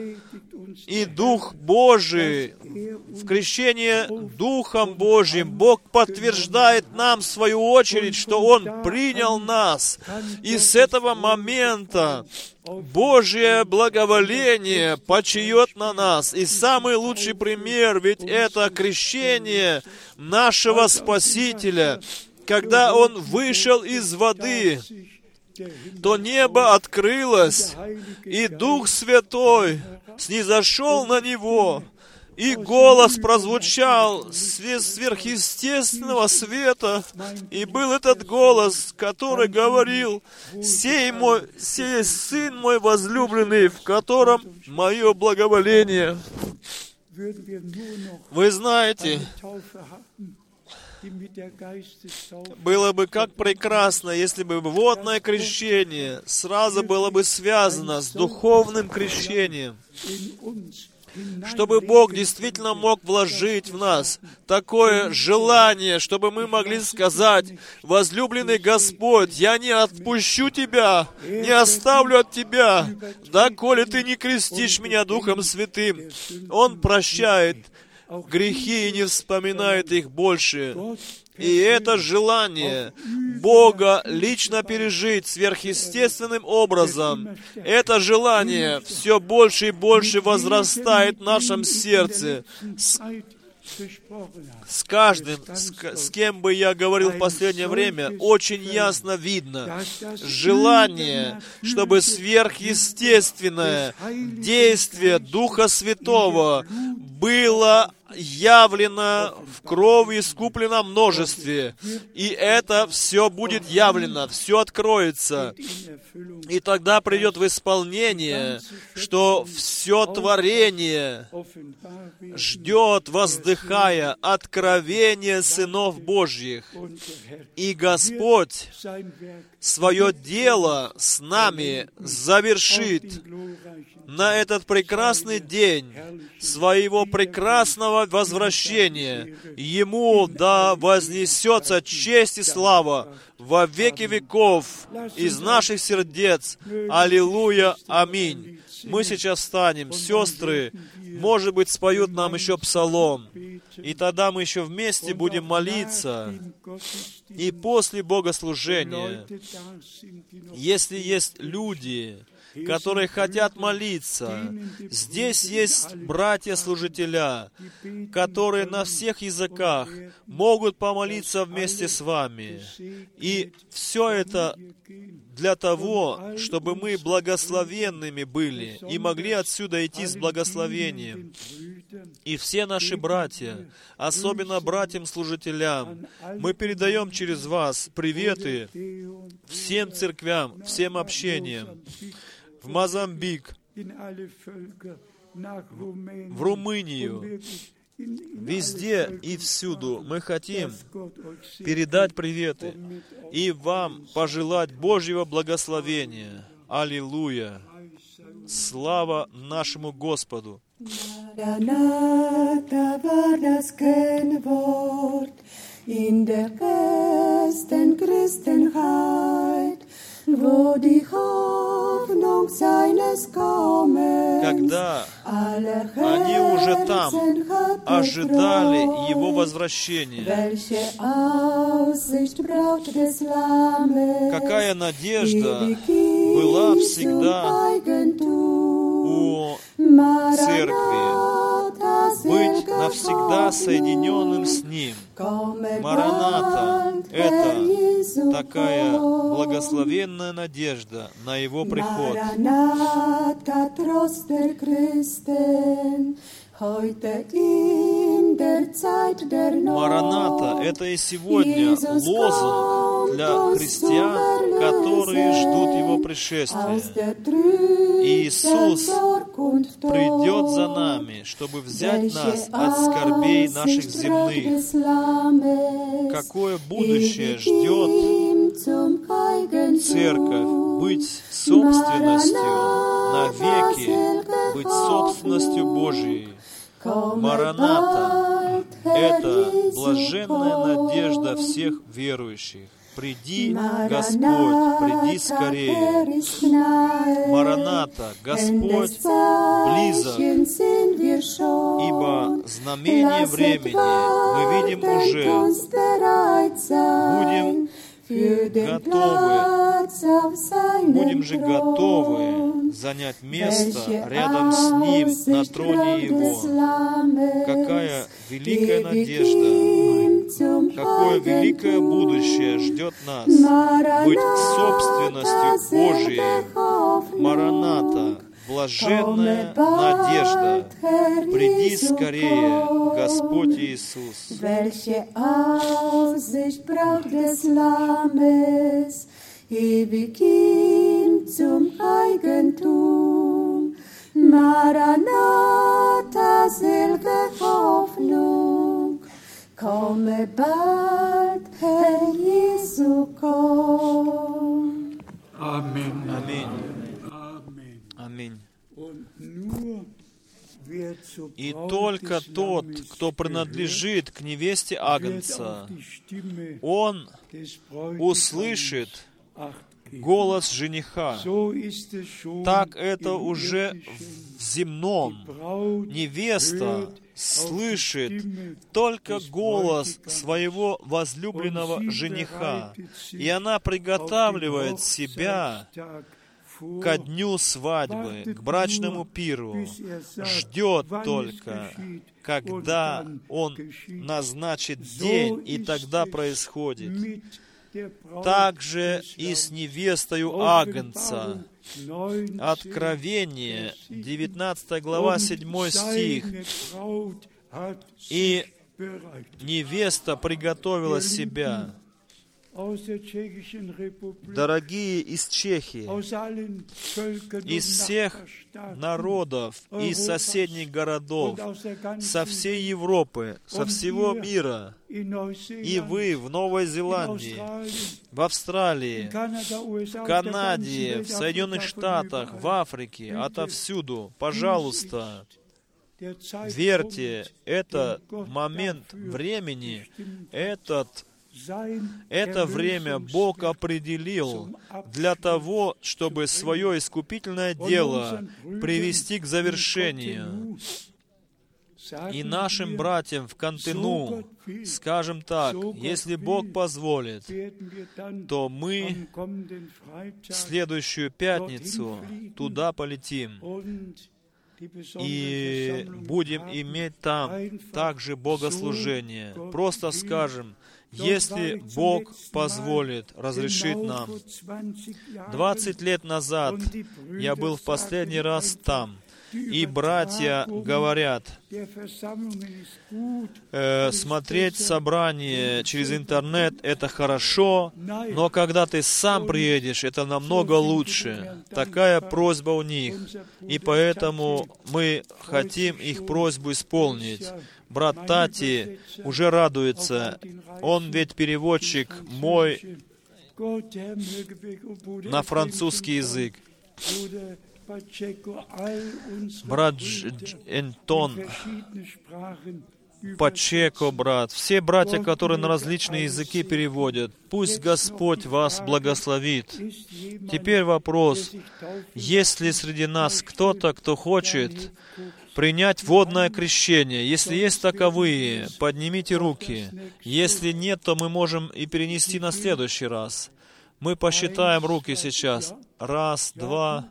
Божий. В крещении Духом Божьим Бог подтверждает нам, в свою очередь, что Он принял нас. И с этого момента Божье благоволение почиет на нас. И самый лучший пример, ведь это крещение нашего Спасителя. Когда Он вышел из воды, то небо открылось, и Дух Святой снизошел на Него, и голос прозвучал сверхъестественного света, и был этот голос, который говорил: «Сей Сын мой возлюбленный, в котором мое благоволение». Вы знаете, было бы как прекрасно, если бы водное крещение сразу было бы связано с духовным крещением, чтобы Бог действительно мог вложить в нас такое желание, чтобы мы могли сказать: «Возлюбленный Господь, я не отпущу Тебя, не оставлю от Тебя, доколе Ты не крестишь меня Духом Святым». Он прощает грехи и не вспоминает их больше. И это желание Бога лично пережить сверхъестественным образом, это желание все больше и больше возрастает в нашем сердце. С каждым, с кем бы я говорил в последнее время, очень ясно видно желание, чтобы сверхъестественное действие Духа Святого было явлено в крови искупленном множестве. И это все будет явлено, все откроется. И тогда придет в исполнение, что все творение ждет, воздыхая, откровение сынов Божьих. И Господь свое дело с нами завершит на этот прекрасный день своего прекрасного возвращения. Ему да вознесется честь и слава во веки веков из наших сердец. Аллилуйя, аминь. Мы сейчас встанем, сестры, может быть, споют нам еще псалом, и тогда мы еще вместе будем молиться. И после богослужения, если есть люди, которые хотят молиться, здесь есть братья-служителя, которые на всех языках могут помолиться вместе с вами. И все это для того, чтобы мы благословенными были и могли отсюда идти с благословением. И все наши братья, особенно братьям-служителям, мы передаем через вас приветы всем церквям, всем общениям, в Мозамбик, в Румынию, везде и всюду мы хотим передать приветы и вам пожелать Божьего благословения. Аллилуйя! Слава нашему Господу! In der besten Christenheit, wo die Hoffnung seines Kommens когда Они уже там ожидали Его возвращения. Какая надежда была всегда у церкви быть навсегда соединенным с Ним. Мараната — это такая благословенная надежда на Его приход. Мараната — это и сегодня лозунг для христиан, которые ждут Его пришествия. Иисус придет за нами, чтобы взять нас от скорбей наших земных. Какое будущее ждет церковь? Быть собственностью навеки, быть собственностью Божией. Мараната — это блаженная надежда всех верующих. Приди, Господь, приди скорее. Мараната, Господь близок, ибо знамение времени мы видим уже. Будем же готовы занять место рядом с Ним на троне Его. Какая великая надежда, какое великое будущее ждет нас. Быть собственностью Божией. Мараната, блаженная надежда. Приди скорее, Господь Иисус. Welche Aussicht braucht des Lammes, ewig ihm zum Eigentum. Maranatha, selge Hoffnung, komme bald, Herr Jesu, komm. Amen. Amen. Amen. Аминь. Und nur wer zur И Braut только des тот, Lammes кто принадлежит к невесте Агнца, wird auf die Stimme он des Bräutigams услышит Acht geben. голос жениха. So ist es schon Так это im уже Irdischen. в земном. Die Braut Невеста hört auf die слышит Stimme только des голос Bräutigams. своего возлюбленного Und sie жениха, bereitet sich и она auf den приготавливает себя Hochzeitstag vor, ко дню свадьбы, к брачному пиру, ждет только, когда он назначит день, и тогда происходит. Так же и с невестою Агнца. Откровение, 19 глава, 7 стих. «И невеста приготовила себя». Дорогие из Чехии, из всех народов, из соседних городов, со всей Европы, со всего мира, и вы в Новой Зеландии, в Австралии, в Канаде, в Соединенных Штатах, в Африке, отовсюду, пожалуйста, верьте, это момент времени, это время Бог определил для того, чтобы свое искупительное дело привести к завершению. И нашим братьям в Кантену, скажем так, если Бог позволит, то мы в следующую пятницу туда полетим и будем иметь там также богослужение. Просто скажем, если Бог позволит, разрешит нам. 20 лет назад я был в последний раз там, и братья говорят, смотреть собрание через интернет — это хорошо, но когда ты сам приедешь, это намного лучше. Такая просьба у них, и поэтому мы хотим их просьбу исполнить. Брат Тати уже радуется, он ведь переводчик мой на французский язык. Брат Энтон, Пачеко, брат, все братья, которые на различные языки переводят, пусть Господь вас благословит. Теперь вопрос, есть ли среди нас кто-то, кто хочет принять водное крещение. Если есть таковые, поднимите руки. Если нет, то мы можем и перенести на следующий раз. Мы посчитаем руки сейчас. 1, 2.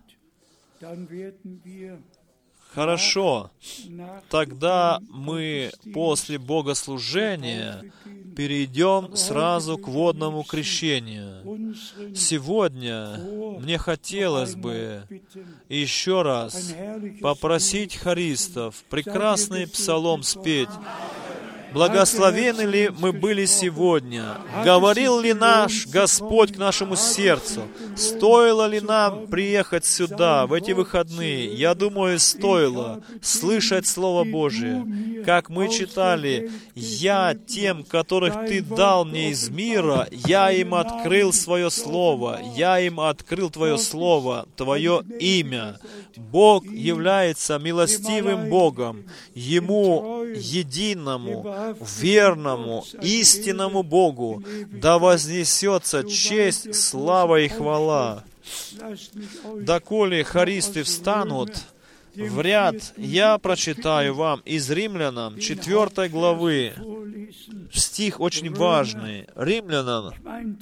Хорошо. Тогда мы после богослужения перейдем сразу к водному крещению. Сегодня мне хотелось бы еще раз попросить хористов прекрасный псалом спеть. Благословенны ли мы были сегодня? Говорил ли наш Господь к нашему сердцу? Стоило ли нам приехать сюда в эти выходные? Я думаю, стоило слышать Слово Божие. Как мы читали, «Я тем, которых Ты дал мне из мира, я им открыл Свое Слово, я им открыл Твое Слово, Твое имя». Бог является милостивым Богом. Ему, единому, верному, истинному Богу, да вознесется честь, слава и хвала. Доколе хористы встанут в ряд, я прочитаю вам из Римлянам 4 главы, стих очень важный. Римлянам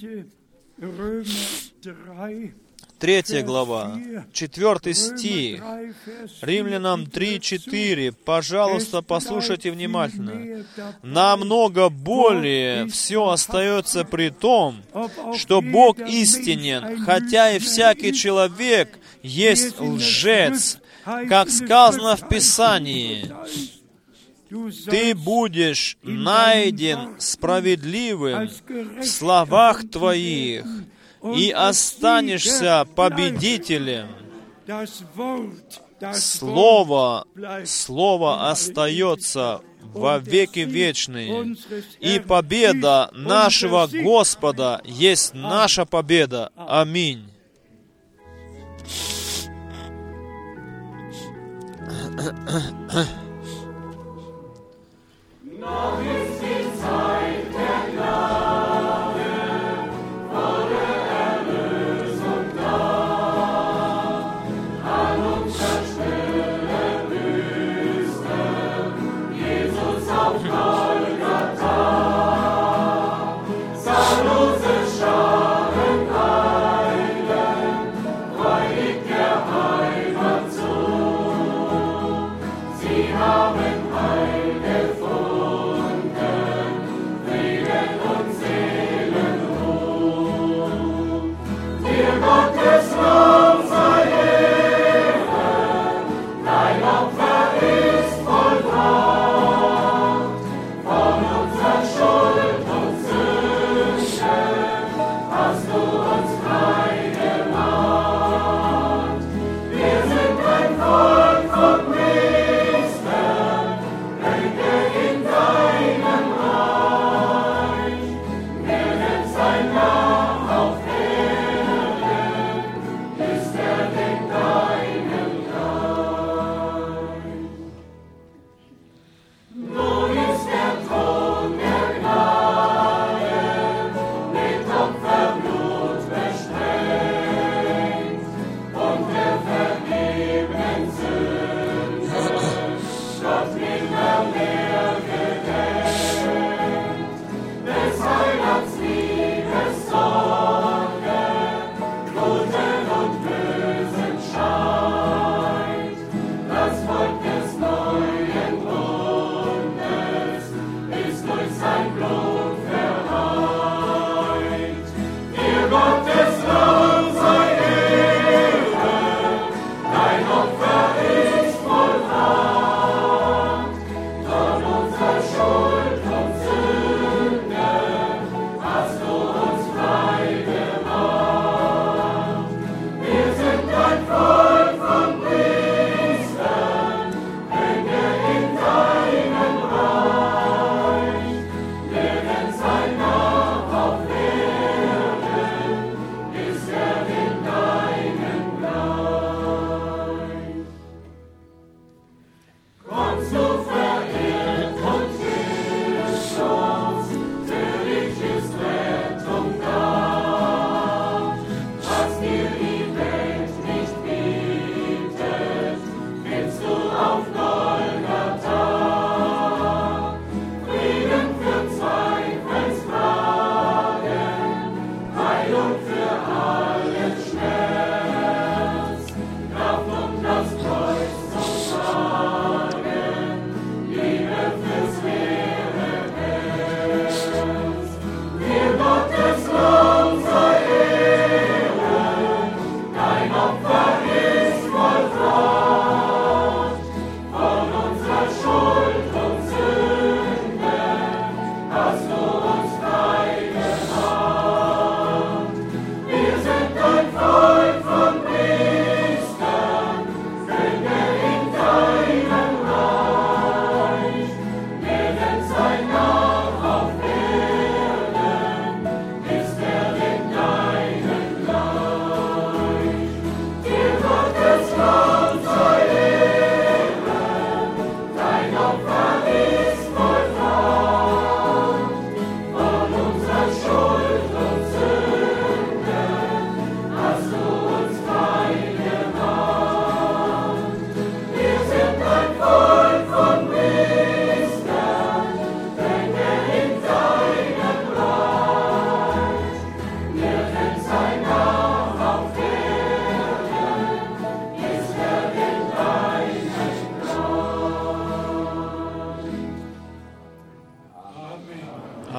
3 глава, 4 стих, Римлянам 3:4. Пожалуйста, послушайте внимательно. «Намного более все остается при том, что Бог истинен, хотя и всякий человек есть лжец, как сказано в Писании. Ты будешь найден справедливым в словах твоих, и останешься победителем». Слово остается во веки вечные. И победа нашего Господа есть наша победа. Аминь. Sie haben Heil gefunden.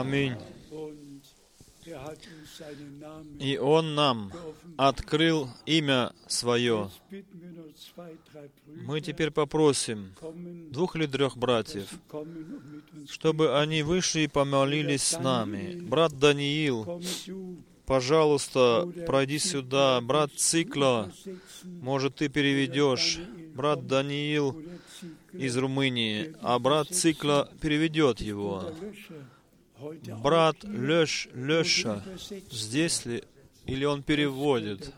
Аминь. И Он нам открыл имя Свое. Мы теперь попросим 2 или 3 братьев, чтобы они вышли и помолились с нами. Брат Даниил, пожалуйста, пройди сюда. Брат Цикла, может, ты переведешь. Брат Даниил из Румынии, а брат Цикла переведет его. Брат Леша, здесь ли? Или он переводит?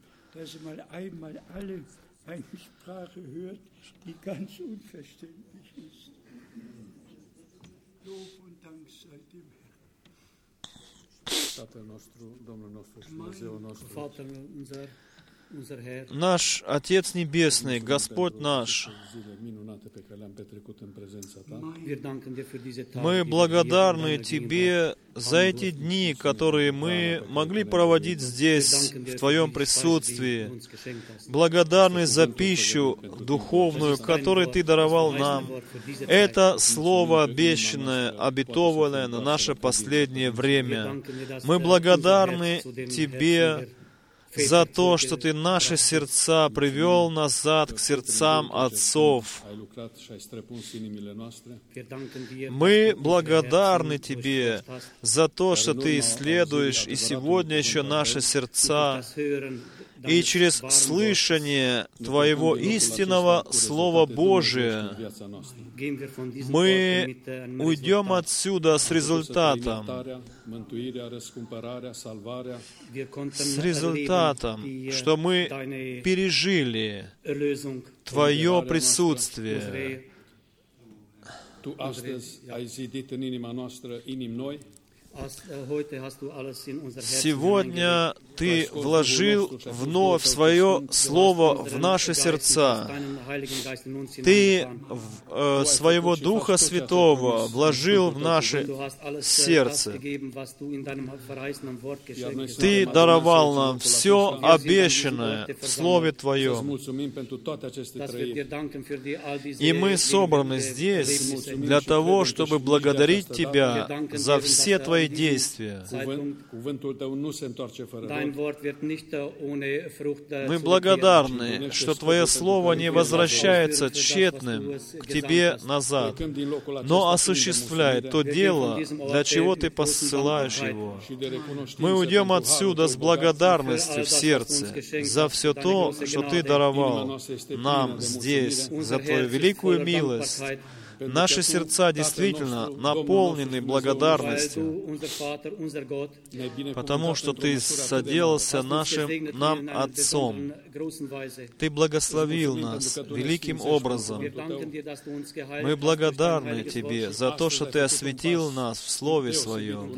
Наш Отец Небесный, Господь наш, мы благодарны Тебе за эти дни, которые мы могли проводить здесь, в Твоем присутствии. Благодарны за пищу духовную, которую Ты даровал нам. Это Слово обещанное, обетованное на наше последнее время. Мы благодарны Тебе за то, что Ты наши сердца привел назад к сердцам отцов. Мы благодарны Тебе за то, что Ты исследуешь и сегодня еще наши сердца, и через слышание Твоего истинного Слова Божия мы уйдем отсюда с результатом, что мы пережили Твое присутствие. Сегодня Ты вложил вновь Свое Слово в наши сердца. Ты Своего Духа Святого вложил в наше сердце. Ты даровал нам все обещанное в Слове Твоем. И мы собраны здесь для того, чтобы благодарить Тебя за все Твои действия. Мы благодарны, что Твое Слово не возвращается тщетным к Тебе назад, но осуществляет то дело, для чего Ты посылаешь его. Мы уйдем отсюда с благодарностью в сердце за все то, что Ты даровал нам здесь, за Твою великую милость. Наши сердца действительно наполнены благодарностью, потому что Ты соделался нам Отцом. Ты благословил нас великим образом. Мы благодарны Тебе за то, что Ты осветил нас в Слове Своем.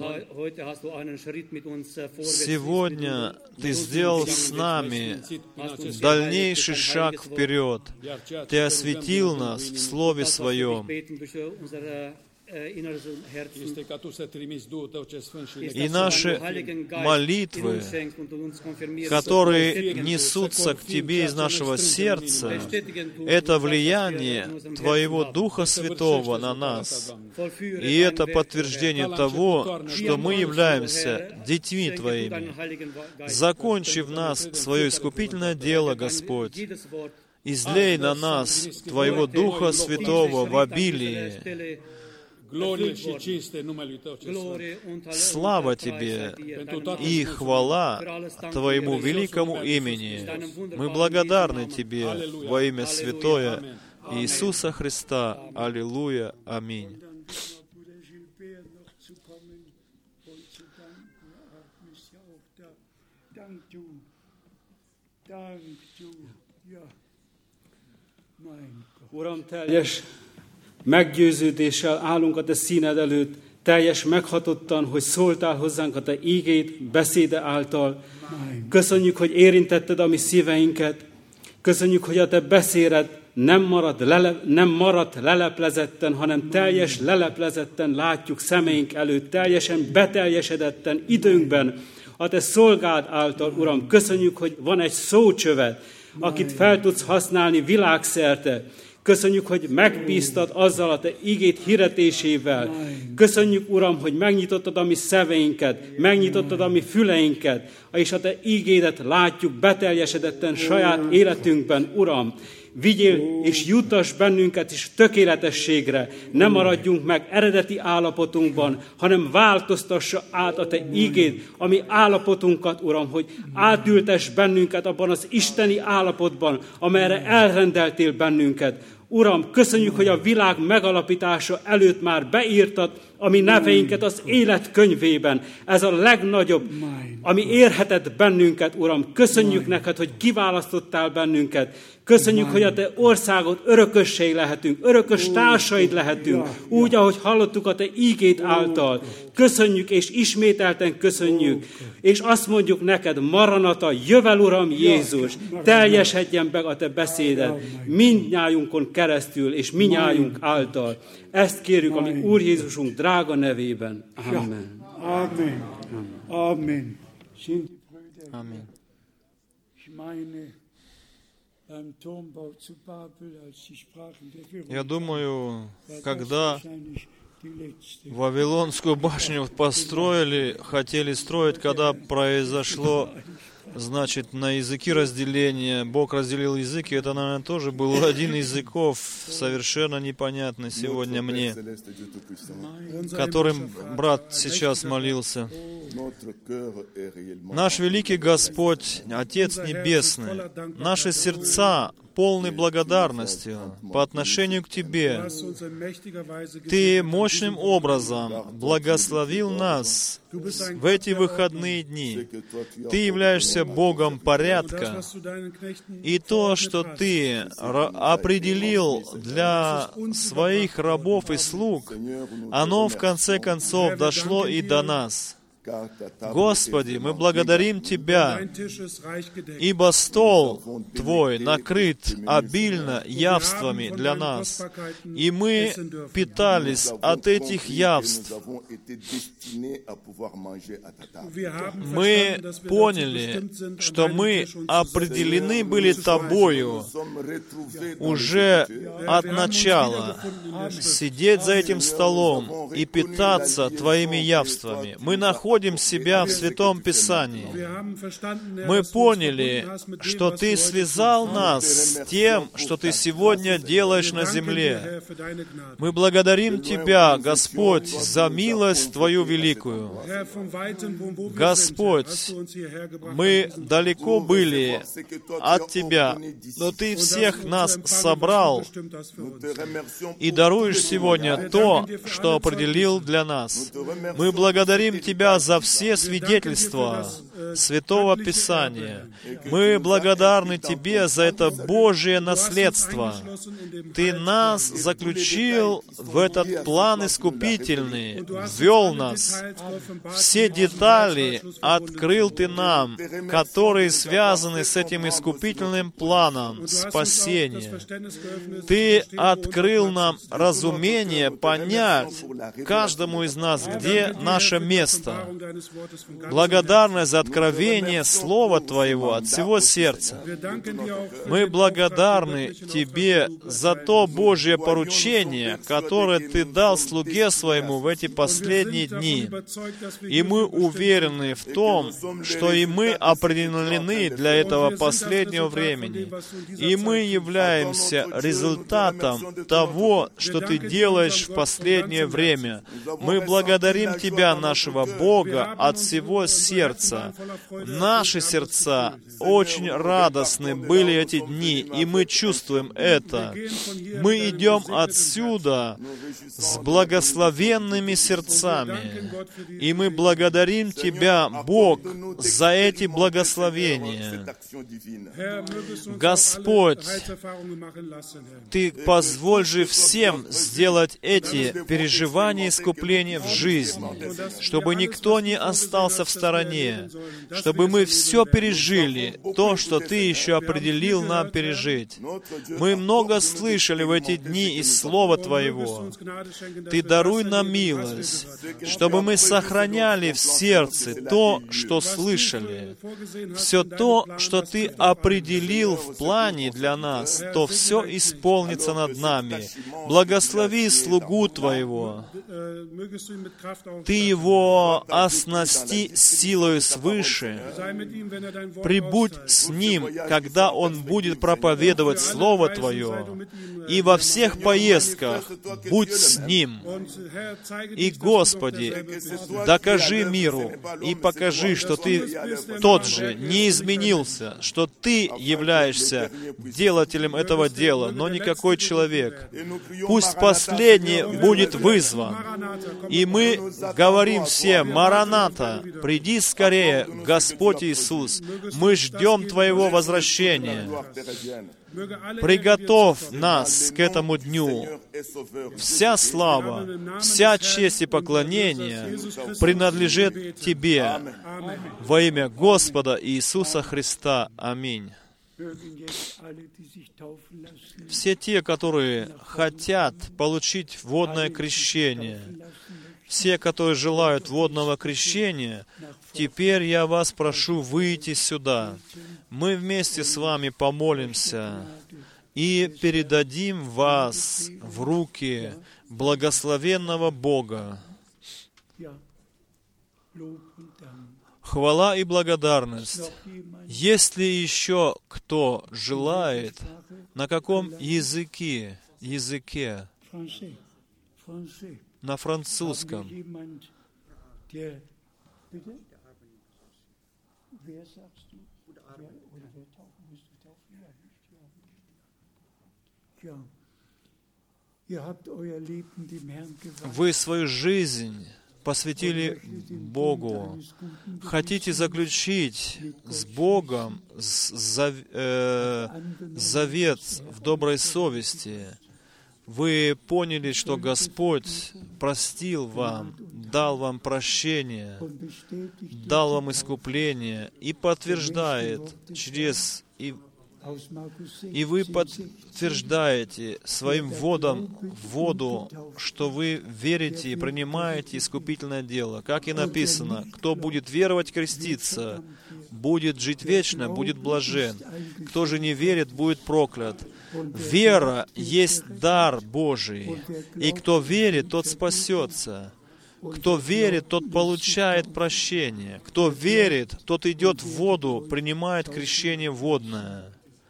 Сегодня Ты сделал с нами дальнейший шаг вперед. Ты осветил нас в Слове Своем. И наши молитвы, которые несутся к Тебе из нашего сердца, это влияние Твоего Духа Святого на нас. И это подтверждение того, что мы являемся детьми Твоими. Закончи в нас свое искупительное дело, Господь. Излей на нас Твоего Духа Святого в обилии. Слава Тебе и хвала Твоему великому имени. Мы благодарны Тебе во имя святое Иисуса Христа. Аллилуйя. Аминь. Uram, teljes meggyőződéssel állunk a Te színed előtt, teljes meghatottan, hogy szóltál hozzánk a Te ígéd, beszéde által. Köszönjük, hogy érintetted a mi szíveinket. Köszönjük, hogy a Te beszéded nem maradt leleplezetten, hanem teljes leleplezetten látjuk szemeink előtt, teljesen beteljesedetten időnkben a Te szolgád által, Uram. Köszönjük, hogy van egy szócsöved, akit fel tudsz használni világszerte. Köszönjük, hogy megbíztad azzal a Te igét hirdetésével. Köszönjük, Uram, hogy megnyitottad a mi szíveinket, megnyitottad a mi füleinket, és a Te igédet látjuk beteljesedetten saját életünkben, Uram. Vigyél és juttass bennünket is tökéletességre, ne maradjunk meg eredeti állapotunkban, hanem változtassa át a Te ígéd, a mi állapotunkat, Uram, hogy átültess bennünket abban az isteni állapotban, amelyre elrendeltél bennünket. Uram, köszönjük, hogy a világ megalapítása előtt már beírtad a mi neveinket az élet könyvében. Ez a legnagyobb, ami érhetett bennünket, Uram. Köszönjük neked, hogy kiválasztottál bennünket. Köszönjük, hogy a Te országod örökössé lehetünk, örökös társaid lehetünk, úgy, ahogy hallottuk a Te ígéd által. Köszönjük, és ismételten köszönjük. És azt mondjuk neked, Maranata, jövel, Uram Jézus, teljesedjen meg a Te beszéded, mindnyájunkon keresztül, és mindnyájunk által. Ezt kérjük a mi Úr Jézusunk drága nevében. Amen. Amen. Amen. Amen. Я думаю, когда Вавилонскую башню построили, хотели строить, когда произошло, значит, на языки разделение, Бог разделил языки, это, наверное, тоже был один из языков, совершенно непонятный сегодня мне, которым брат сейчас молился. Наш великий Господь, Отец Небесный, наши сердца полны благодарностью по отношению к Тебе. Ты мощным образом благословил нас в эти выходные дни. Ты являешься Богом порядка. И то, что Ты определил для своих рабов и слуг, оно в конце концов дошло и до нас. Господи, мы благодарим Тебя, ибо стол Твой накрыт обильно явствами для нас, и мы питались от этих явств. Мы поняли, что мы определены были Тобою уже от начала, сидеть за этим столом и питаться Твоими явствами. Мы находим себя в Святом Писании. Мы поняли, что Ты связал нас с тем, что Ты сегодня делаешь на земле. Мы благодарим Тебя, Господь, за милость Твою великую. Господь, мы далеко были от Тебя, но Ты всех нас собрал и даруешь сегодня то, что определил для нас. Мы благодарим Тебя за все свидетельства Святого Писания. Мы благодарны Тебе за это Божие наследство. Ты нас заключил в этот план искупительный, ввел нас. Все детали открыл Ты нам, которые связаны с этим искупительным планом спасения. Ты открыл нам разумение понять каждому из нас, где наше место. Благодарность за откровение Слова Твоего от всего сердца. Мы благодарны Тебе за то Божье поручение, которое Ты дал слуге Своему в эти последние дни. И мы уверены в том, что и мы определены для этого последнего времени. И мы являемся результатом того, что Ты делаешь в последнее время. Мы благодарим Тебя, нашего Бога, от всего сердца. Наши сердца очень радостны были эти дни, и мы чувствуем это. Мы идем отсюда с благословенными сердцами, и мы благодарим Тебя, Бог, за эти благословения. Господь, Ты позволь же всем сделать эти переживания искупления в жизни, чтобы никто никто не остался в стороне, чтобы мы все пережили, то, что Ты еще определил нам пережить. Мы много слышали в эти дни из Слова Твоего. Ты даруй нам милость, чтобы мы сохраняли в сердце то, что слышали. Все то, что Ты определил в плане для нас, то все исполнится над нами. Благослови слугу Твоего. Ты его оснасти силою свыше. Прибудь с ним, когда он будет проповедовать Слово Твое. И во всех поездках будь с ним. И, Господи, докажи миру и покажи, что Ты тот же, не изменился, что Ты являешься делателем этого дела, но не какой человек. Пусть последний будет вызван. И мы говорим все: «Мараната, приди скорее, Господь Иисус, мы ждем Твоего возвращения». Приготовь нас к этому дню. Вся слава, вся честь и поклонение принадлежит Тебе. Во имя Господа Иисуса Христа. Аминь. Все те, которые хотят получить водное крещение, все, которые желают водного крещения, теперь я вас прошу выйти сюда. Мы вместе с вами помолимся и передадим вас в руки благословенного Бога. Хвала и благодарность. Если еще кто желает, на каком языке? На французском. Вы свою жизнь посвятили Богу. Хотите заключить с Богом завет в доброй совести. Вы поняли, что Господь простил вам, дал вам прощение, дал вам искупление и подтверждает через... И вы подтверждаете своим вводом в воду, что вы верите и принимаете искупительное дело. Как и написано: кто будет веровать, креститься, будет жить вечно, будет блажен. Кто же не верит, будет проклят. Вера есть дар Божий, и кто верит, тот спасется. Кто верит, тот получает прощение. Кто верит, тот идет в воду, принимает крещение водное.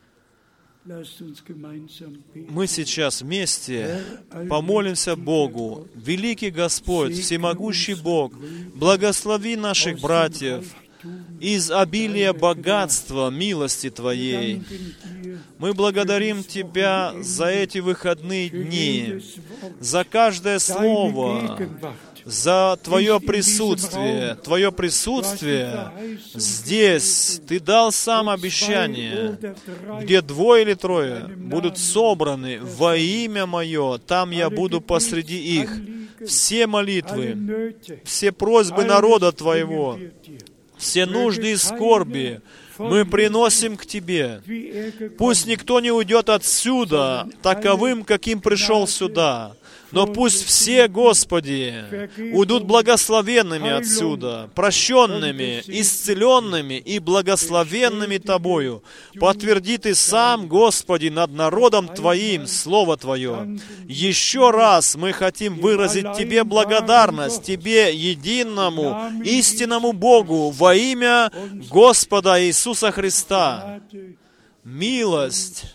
Мы сейчас вместе помолимся Богу. Великий Господь, всемогущий Бог, благослови наших братьев из обилия богатства милости Твоей. Мы благодарим Тебя за эти выходные дни, за каждое слово, за Твое присутствие. Твое присутствие здесь. Ты дал сам обещание, где 2 или 3 будут собраны во имя Мое, там я буду посреди их. Все молитвы, все просьбы народа Твоего, все нужды и скорби мы приносим к Тебе. Пусть никто не уйдет отсюда таковым, каким пришел сюда. Но пусть все, Господи, уйдут благословенными отсюда, прощенными, исцеленными и благословенными Тобою. Подтверди Ты сам, Господи, над народом Твоим Слово Твое. Еще раз мы хотим выразить Тебе благодарность, Тебе, единому, истинному Богу, во имя Господа Иисуса Христа. Милость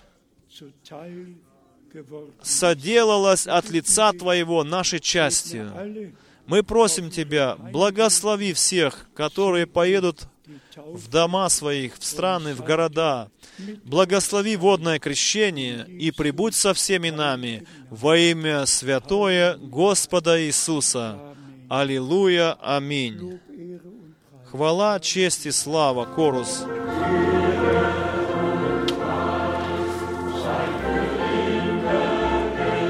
соделалась от лица Твоего нашей частью. Мы просим Тебя, благослови всех, которые поедут в дома своих, в страны, в города. Благослови водное крещение и прибудь со всеми нами во имя святое Господа Иисуса. Аллилуйя, аминь. Хвала, честь и слава, Корус.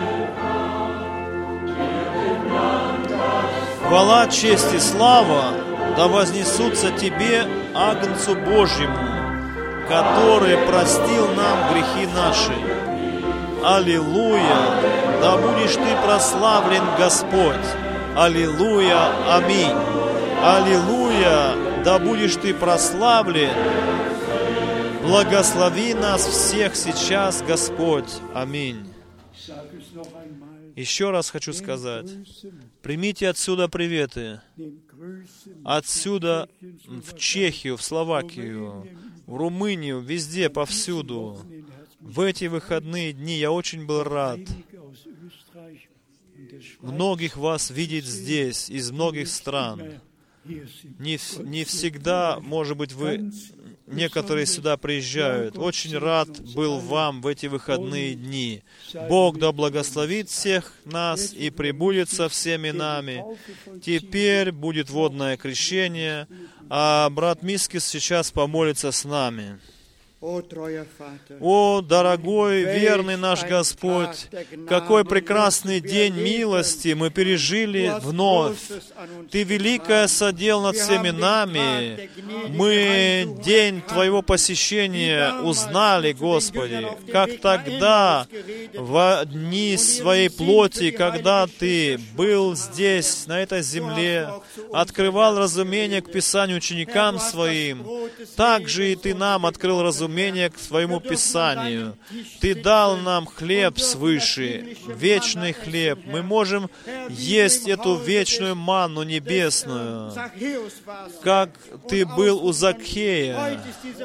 Хвала, честь и слава да вознесутся Тебе, Агнцу Божьему, который простил нам грехи наши. Аллилуйя! Да будешь Ты прославлен, Господь! Аллилуйя! Аминь! Аллилуйя! Да будешь Ты прославлен! Благослови нас всех сейчас, Господь! Аминь! Еще раз хочу сказать, примите отсюда приветы. Отсюда в Чехию, в Словакию, в Румынию, везде, повсюду. В эти выходные дни я очень был рад многих вас видеть здесь, из многих стран. Не всегда, может быть, некоторые сюда приезжают. Очень рад был вам в эти выходные дни. Бог да благословит всех нас и пребудет со всеми нами. Теперь будет водное крещение, а брат Мискис сейчас помолится с нами. О, дорогой, верный наш Господь, какой прекрасный день милости мы пережили вновь. Ты великое содел над всеми нами. Мы день Твоего посещения узнали, Господи, как тогда, в дни своей плоти, когда Ты был здесь, на этой земле, открывал разумение к Писанию ученикам Своим, так же и Ты нам открыл разумение к Твоему Писанию. Ты дал нам хлеб свыше, вечный хлеб. Мы можем есть эту вечную манну небесную, как Ты был у Закхея.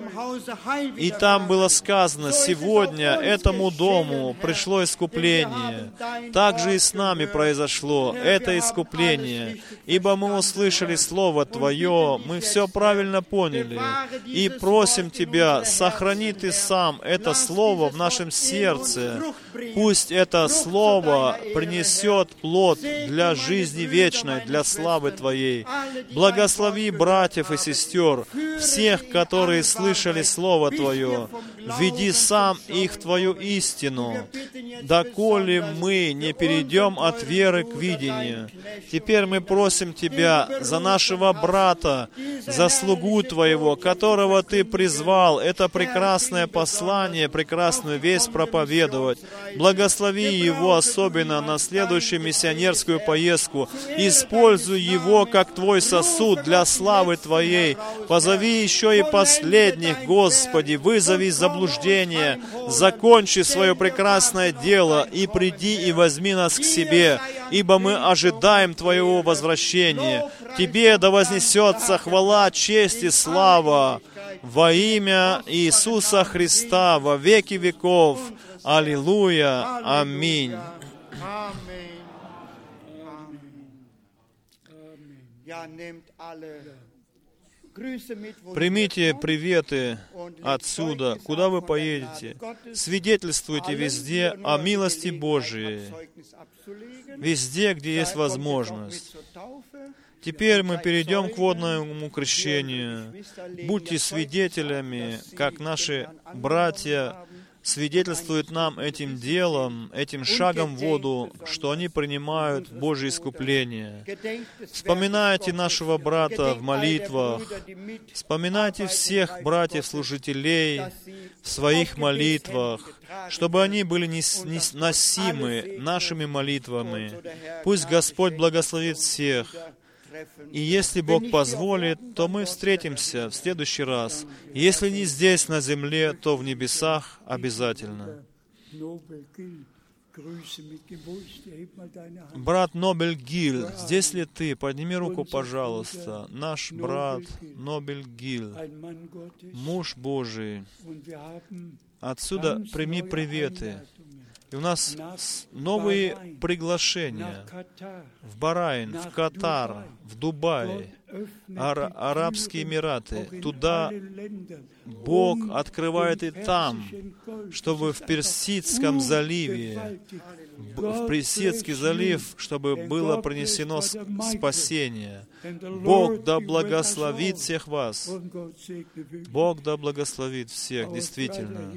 И там было сказано, сегодня этому дому пришло искупление. Так же и с нами произошло это искупление. Ибо мы услышали Слово Твое, мы все правильно поняли. И просим Тебя, сохрани Ты сам это Слово в нашем сердце. Пусть это Слово принесет плод для жизни вечной, для славы Твоей. Благослови братьев и сестер, всех, которые слышали Слово Твое. Введи сам их в Твою истину, доколе мы не перейдем от веры к видению. Теперь мы просим Тебя за нашего брата, за слугу Твоего, которого Ты призвал, это прекрасное послание, прекрасную весть проповедовать. Благослови его особенно на следующую миссионерскую поездку. Используй его как Твой сосуд для славы Твоей. Позови еще и последних, Господи, вызови заблуждение, закончи свое прекрасное дело и приди и возьми нас к себе, ибо мы ожидаем Твоего возвращения. Тебе да вознесется хвала, честь и слава во имя Иисуса Христа во веки веков. Аллилуйя. Аминь. Примите приветы отсюда, куда вы поедете. Свидетельствуйте везде о милости Божией, везде, где есть возможность. Теперь мы перейдем к водному крещению. Будьте свидетелями, как наши братья свидетельствуют нам этим делом, этим шагом в воду, что они принимают Божье искупление. Вспоминайте нашего брата в молитвах, вспоминайте всех братьев-служителей в своих молитвах, чтобы они были носимы нашими молитвами. Пусть Господь благословит всех. И если Бог позволит, то мы встретимся в следующий раз. Если не здесь, на земле, то в небесах обязательно. Брат Нобель Гиль, здесь ли ты? Подними руку, пожалуйста. Наш брат Нобель Гиль, муж Божий. Отсюда прими приветы. И у нас новые приглашения в Бахрейн, в Катар, в Дубай, Арабские Эмираты. Туда Бог открывает и там, чтобы в Персидском заливе, в Персидский залив, чтобы было принесено спасение. Бог да благословит всех вас. Бог да благословит всех, действительно.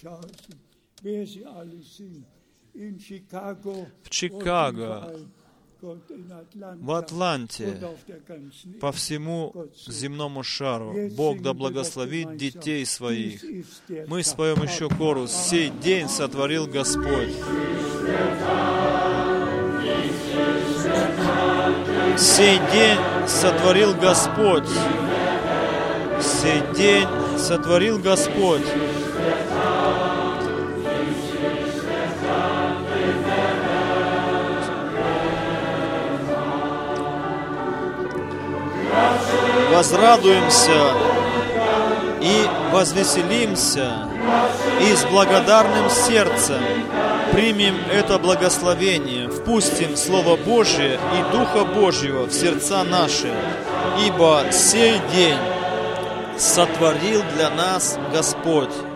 В Чикаго, в Атланте, по всему земному шару. Бог да благословит детей своих. Мы споем еще хорус. Сей день сотворил Господь. Сей день сотворил Господь. Сей день сотворил Господь. Возрадуемся и возвеселимся, и с благодарным сердцем примем это благословение, впустим Слово Божие и Духа Божьего в сердца наши, ибо сей день сотворил для нас Господь.